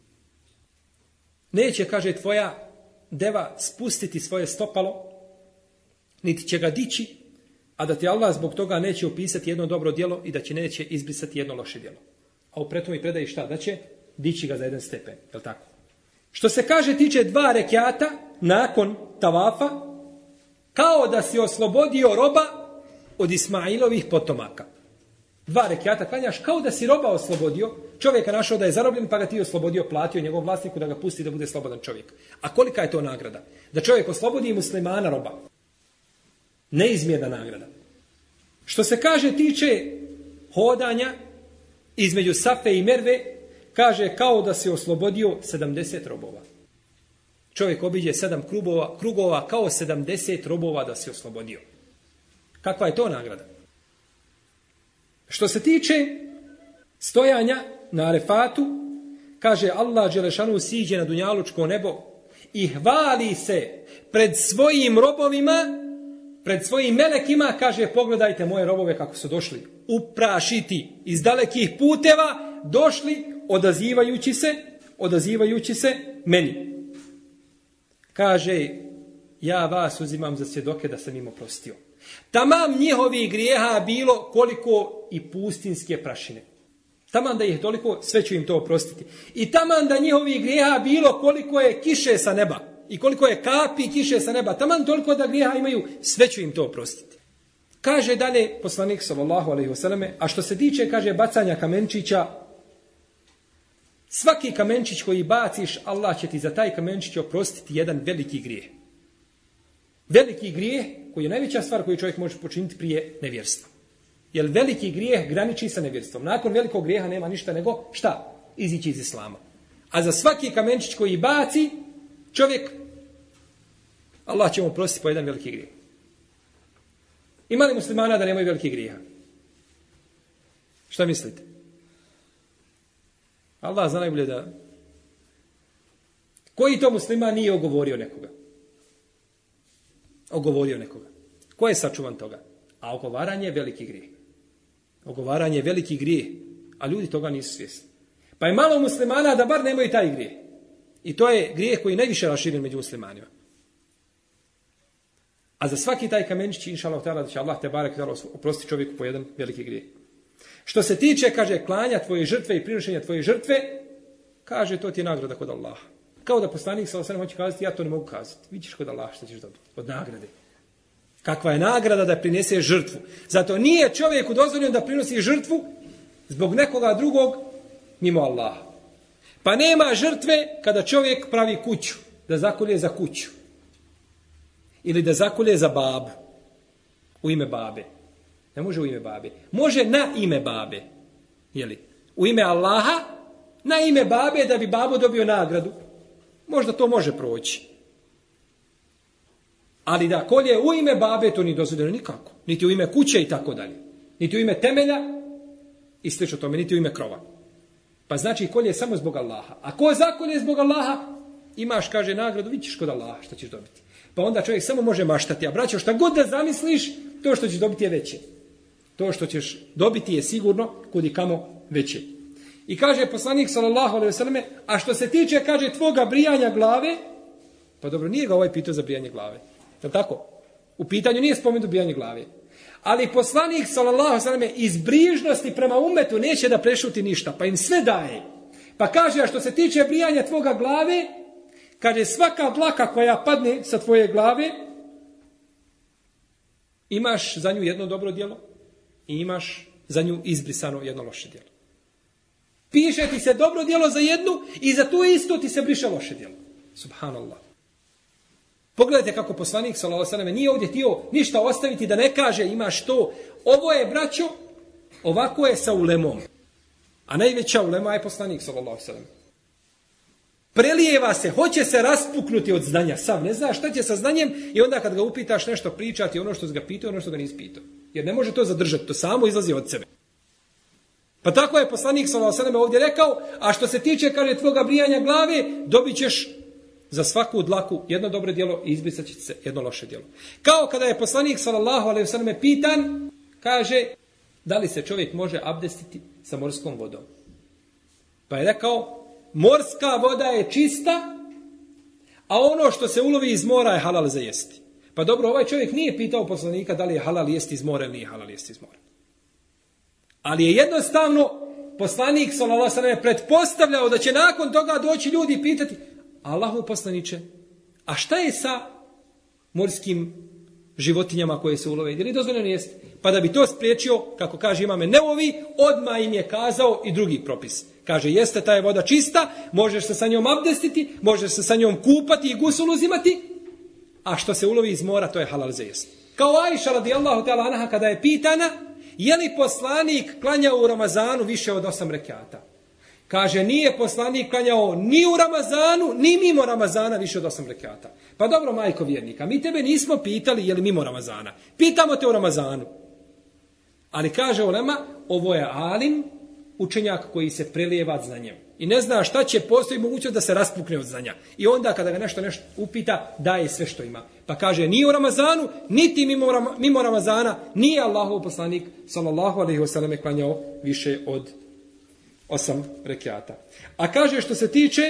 neće, kaže, tvoja deva spustiti svoje stopalo, niti će ga dići, a da ti Allah zbog toga neće upisati jedno dobro djelo i da će neće izbrisati jedno loše djelo. A u prethodnoj predaji šta? Da će dići ga za jedan stepen. Je li tako? Što se, kaže, tiče dva rekiata nakon tavafa, kao da si oslobodio roba od Ismailovih potomaka. Dva rekiata klanjaš kao da si roba oslobodio, čovjeka našao da je zarobljen, pa ga ti oslobodio, platio njegov vlasniku da ga pusti da bude slobodan čovjek. A kolika je to nagrada? Da čovjek oslobodi muslimana roba. Neizmjerna nagrada. Što se, kaže, tiče hodanja između Safe i Merve, kaže kao da si oslobodio sedamdeset robova. Čovjek obiđe sedam krugova, krugova kao sedamdeset robova da si oslobodio. Kakva je to nagrada? Što se tiče stojanja na Arefatu, kaže Allah dželešanu siđe na dunjalučko nebo i hvali se pred svojim robovima, pred svojim melekima, kaže: pogledajte moje robove kako su došli, uprašiti iz dalekih puteva, došli odazivajući se, odazivajući se meni. Kaže: ja vas uzimam za svjedoke da sam im oprostio. Tamam njihovih grijeha bilo koliko i pustinske prašine. Taman da ih toliko, sve ću im to oprostiti. I taman da njihovih grijeha bilo koliko je kiše sa neba i koliko je kapi kiše sa neba, taman toliko da grijeha imaju, sve ću im to oprostiti. Kaže dalje poslanik sallallahu alejhi ve selleme, a što se tiče, kaže, bacanja kamenčića, svaki kamenčić koji baciš, Allah će ti za taj kamenčić oprostiti jedan veliki grijeh. Veliki grijeh koji je najveća stvar koju čovjek može počiniti prije nevjerstva. Jer veliki grijeh graniči sa nevjerstvom. Nakon velikog grijeha nema ništa nego šta? Izići iz islama. A za svaki kamenčić koji baci čovjek, Allah će mu oprostiti po jedan veliki grijeh. Ima li muslimana da nemaju veliki grijeha? Šta mislite? Allah zna najbolje da... Koji to musliman nije ogovorio nekoga? Ogovorio nekoga. Ko je sačuvan toga? A ogovaranje je veliki grijeh. Ogovaranje je veliki grijeh. A ljudi toga nisu svjesni. Pa je malo muslimana da bar nemaju taj grijeh. I to je grijeh koji najviše raširen među muslimanima. A za svaki taj kamenčić, inša Allah, da će Allah te barek oprosti čovjeku po jedan veliki grijeh. Što se tiče, kaže, klanja tvoje žrtve i prinošenja tvoje žrtve, kaže, to ti je nagrada kod Allaha. Kao da poslanik sallallahu alejhi ve sellem hoće kazati, ja to ne mogu kazati. Vidiš kod Allaha što ćeš dobiti od nagrade. Kakva je nagrada da prinese žrtvu. Zato nije čovjeku dozvoljeno da prinosi žrtvu zbog nekoga drugog mimo Allaha. Pa nema žrtve kada čovjek pravi kuću, da zakolje za kuću. Ili da zakolje za babu. U ime babe. Ne može u ime babe. Može na ime babe. Jeli? U ime Allaha, na ime babe da bi babo dobio nagradu. Možda to može proći. Ali da kolje u ime babe, to nije dozvoljeno nikako. Niti u ime kuće i tako dalje. Niti u ime temelja i slično tome, niti u ime krova. Pa znači kolje samo zbog Allaha. A ko zakolje zbog Allaha, imaš, kaže, nagradu, vidiš kod Allaha što ćeš dobiti. Pa onda čovjek samo može maštati. A braćo, šta god da zamisliš, to što ćeš dobiti je veće. To što ćeš dobiti je sigurno kud i kamo veće. I kaže poslanik sallallahu alejhi ve selleme, a što se tiče, kaže, tvoga brijanja glave, pa dobro, nije ga ovaj pitao za brijanje glave. Je li tako? U pitanju nije spomenuto brijanje glave. Ali poslanik sallallahu alejhi ve selleme iz brižnosti prema umetu neće da prešuti ništa, pa im sve daje. Pa kaže, a što se tiče brijanja tvoga glave, kaže, svaka dlaka koja padne sa tvoje glave, imaš za nju jedno dobro djelo i imaš za nju izbrisano jedno loše djelo. Piše ti se dobro djelo za jednu i za tu isto ti se briše loše djelo. Subhanallah. Pogledajte kako poslanik sallallahu alejhi ve sellem nije ovdje htio ništa ostaviti da ne kaže imaš to. Ovo je, braćo, ovako je sa ulemom. A najveća ulema je poslanik sallallahu alejhi ve sellem. Prelijeva se, hoće se raspuknuti od znanja. Sam ne zna šta će sa znanjem i onda kad ga upitaš nešto pričati ono što si ga pitao, ono što ga nisi pitao. Jer ne može to zadržati, to samo izlazi od sebe. Pa tako je poslanik sallallahu alejhi ve sellem ovdje rekao, a što se tiče, kaže, tvoga brijanja glave, dobit ćeš za svaku dlaku jedno dobro djelo i izbrisat će se jedno loše djelo. Kao kada je poslanik sallallahu alejhi ve sellem pitan, kaže, da li se čovjek može abdestiti sa morskom vodom? Pa je rekao, morska voda je čista, a ono što se ulovi iz mora je halal za jesti. Pa dobro, ovaj čovjek nije pitao poslanika da li je halal jesti iz mora ili nije halal jesti iz mora. Ali je jednostavno poslanik sallallahu alejhi ve sellem pretpostavljao da će nakon toga doći ljudi i pitati, Allahu poslaniče, a šta je sa morskim životinjama koje se ulove? Je li dozvoljeno jesti? Pa da bi to spriječio, kako kaže imame Nevovi, odmah im je kazao i drugi propis. Kaže, jeste, ta je voda čista, možeš se sa njom abdestiti, možeš se sa njom kupati i gusul uzimati, a što se ulovi iz mora, to je halal za jesti. Kao Ajša radijallahu ta'ala anha kada je pitana, je li poslanik klanjao u Ramazanu više od osam rekata? Kaže, nije poslanik klanjao ni u Ramazanu, ni mimo Ramazana više od osam rekata. Pa dobro, majko vjernika, mi tebe nismo pitali je li mimo Ramazana. Pitamo te u Ramazanu. Ali kaže ulema, ovo je alim, učenjak koji se prelijeva znanjem. I ne zna šta će, postoji mogućnost da se raspukne od znanja. I onda kada ga nešto nešto upita, daje sve što ima. Pa kaže, ni u Ramazanu, niti mimo, mimo Ramazana, nije Allahov poslanik, sallallahu alejhi ve sellem, klanjao više od osam rekiata. A kaže, što se tiče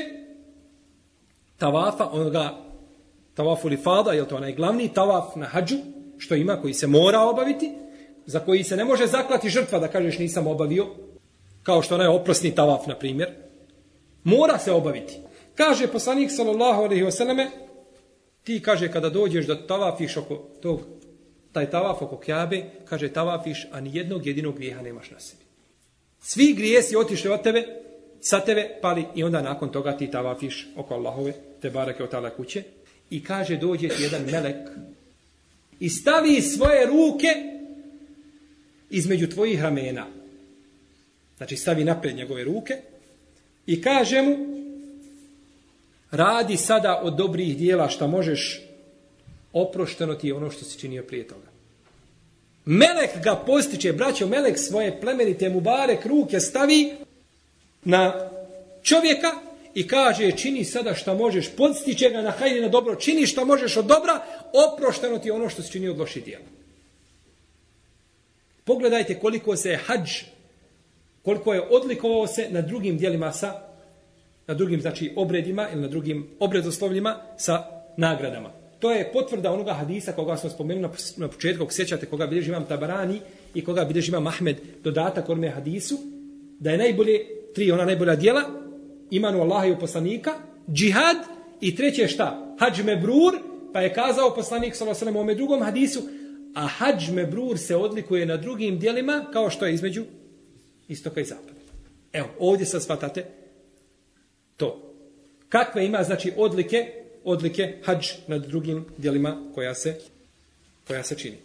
tavafa, onoga tavafu li fada, je to onaj glavni tavaf na hadžu, što ima, koji se mora obaviti, za koji se ne može zaklati žrtva da kažeš nisam obavio, kao što onaj oprosni tavaf, na primjer, mora se obaviti. Kaže poslanik sallallahu alejhi ve selleme, ti, kaže, kada dođeš da tavafiš oko tog, taj tavaf oko Kjabe, kaže, tavafiš, a ni jednog jedinog grijeha nemaš na sebi. Svi grijesi otišli od tebe, sa tebe pali i onda nakon toga ti tavafiš oko Allahove, te bareke od tala kuće. I kaže, dođe ti jedan melek i stavi svoje ruke između tvojih ramena. Znači stavi napred njegove ruke i kaže mu radi sada od dobrih dijela šta možeš, oprošteno ti je ono što si činio prije toga. Melek ga postiče, braćo, melek svoje plemenite mubarek ruke stavi na čovjeka i kaže čini sada šta možeš, podstiče ga na hajde, na dobro, čini šta možeš od dobra, oprošteno ti je ono što si činio od loših dijela. Pogledajte koliko se je hadž, koliko je odlikovao se na drugim dijelima sa, na drugim znači obredima ili na drugim obredoslovljima sa nagradama. To je potvrda onoga hadisa koga smo spomenuli na početku, ako sjećate, koga bilježi imam Tabarani i koga bilježi imam Ahmed, dodatak onome hadisu, da je najbolje, tri ona najbolja djela, imanu Allaha i poslanika, džihad i treće šta? Hadž mebrur, pa je kazao poslanik sallallahu alejhi ve sellem u ovome drugom hadisu, a hadž mebrur se odlikuje na drugim djelima kao što je između istoka i zapada. Evo, ovdje sad shvatate to. Kakve ima, znači, odlike, odlike hadž nad drugim djelima koja se, koja se čini.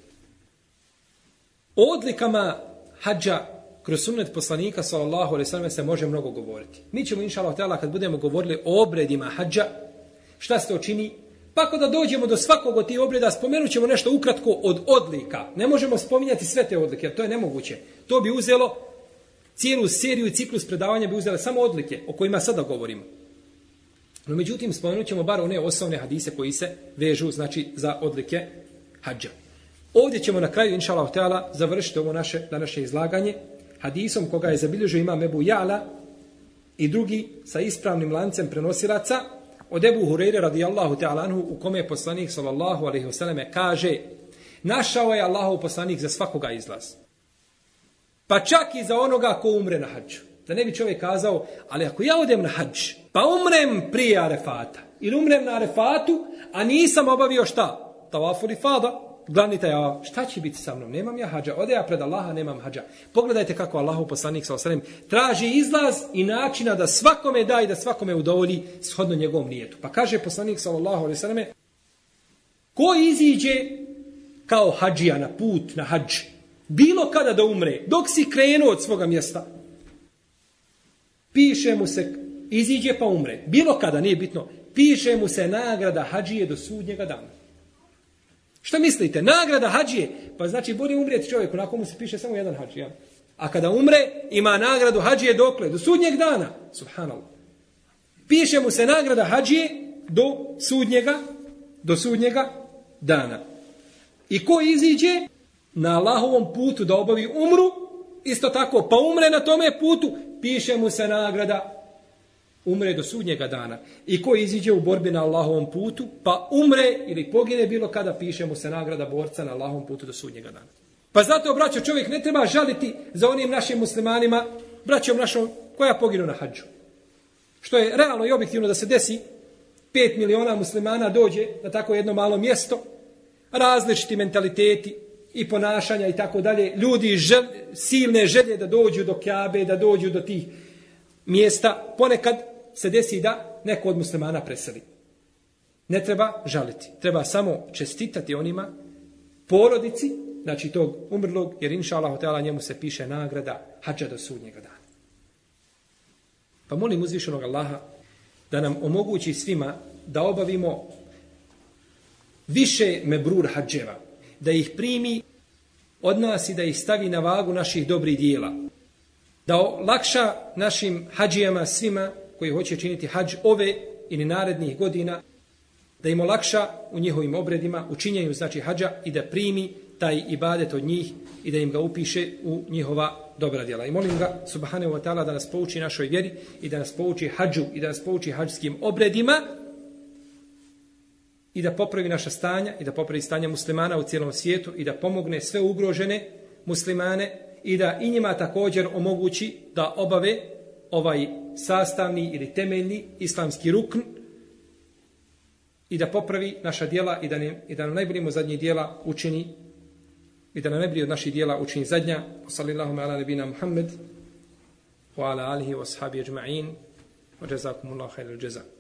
O odlikama hadža kroz sunnet poslanika sallallahu alejhi ve sellem se može mnogo govoriti. Mi ćemo inshallah teala kad budemo govorili o obredima hadža, šta se to čini, pa kada dođemo do svakog od tih obreda spomenut ćemo nešto ukratko od odlika. Ne možemo spominjati sve te odlike, jer to je nemoguće. To bi uzelo cijelu seriju i ciklus predavanja bi uzele samo odlike o kojima sada govorimo. No međutim spomenut ćemo bar one osnovne hadise koji se vežu znači za odlike hadža. Ovdje ćemo na kraju inshallah teala završiti ovo naše današnje izlaganje hadisom koga je zabilježio imam Ebu Ja'la i drugi sa ispravnim lancem prenosilaca od Ebu Hureyre radijallahu ta'ala anhu u kome je poslanik sallallahu alejhi ve selleme kaže našao je Allahov poslanik za svakoga izlaz. Pa čak i za onoga ko umre na hadžu. Da ne bi čovjek kazao, ali ako ja odem na hadž, pa umrem prije Arefata, ili umrem na Arefatu, a nisam obavio šta? Tavaful ifada. Glavni taj, šta će biti sa mnom? Nemam ja hadža. Ode ja pred Allaha, nemam hadža. Pogledajte kako Allahov poslanik sallallahu alejhi ve sellem traži izlaz i načina da svakome da i da svakome udovolji shodno njegovom nijetu. Pa kaže poslanik sallallahu alejhi ve selleme, ko iziđe kao hadžija na put, na hadž, bilo kada da umre, dok si krenuo od svoga mjesta, piše mu se, iziđe pa umre, bilo kada, nije bitno, piše mu se nagrada hadžije do sudnjega dana. Šta mislite? Nagrada hadžije? Pa znači bolje umrijeti čovjek, onako mu se piše samo jedan hadž. Ja? A kada umre, ima nagradu hadžije dokle? Do sudnjeg dana. Subhanallah. Piše mu se nagrada hadžije do sudnjega, do sudnjega dana. I ko iziđe na Allahovom putu da obavi umru, isto tako, pa umre na tome putu, piše mu se nagrada umre do sudnjega dana. I ko iziđe u borbi na Allahovom putu, pa umre ili pogine bilo kada, piše mu se nagrada borca na Allahovom putu do sudnjega dana. Pa zato, braćo, čovjek ne treba žaliti za onim našim muslimanima, braćom našom, koja poginu na hadžu. Što je realno i objektivno da se desi, pet miliona muslimana dođe na tako jedno malo mjesto, različiti mentaliteti i ponašanja i tako dalje, ljudi žel, silne želje da dođu do Kjabe, da dođu do tih mjesta, ponekad se desi da neko od muslimana preseli. Ne treba žaliti. Treba samo čestitati onima porodici, znači tog umrlog, jer inša Allah ta'ala njemu se piše nagrada hadža do sudnjega dana. Pa molim uzvišenog Allaha da nam omogući svima da obavimo više mebrur hadževa, da ih primi od nas i da ih stavi na vagu naših dobrih dijela. Da olakša našim hadžijama svima koji hoće činiti hadž ove ili narednih godina, da im olakša u njihovim obredima, u činjenju znači hadža i da primi taj ibadet od njih i da im ga upiše u njihova dobra djela. I molim ga, subhanahu wa ta'ala, da nas pouči našoj vjeri i da nas pouči hadžu i da nas pouči hadžskim obredima i da popravi naša stanja i da popravi stanja muslimana u cijelom svijetu i da pomogne sve ugrožene muslimane i da i njima također omogući da obave ovaj sastavni ili temeljni islamski rukn i da popravi naša djela i da, ne, i da nam najboljimo zadnjih djela učini i da nam najbolji od naših djela učini zadnja. Sallallahu ala nebina Muhammed wa ala alihi wa ashabi ajma'in wa jazakumullahu khairal jazaa.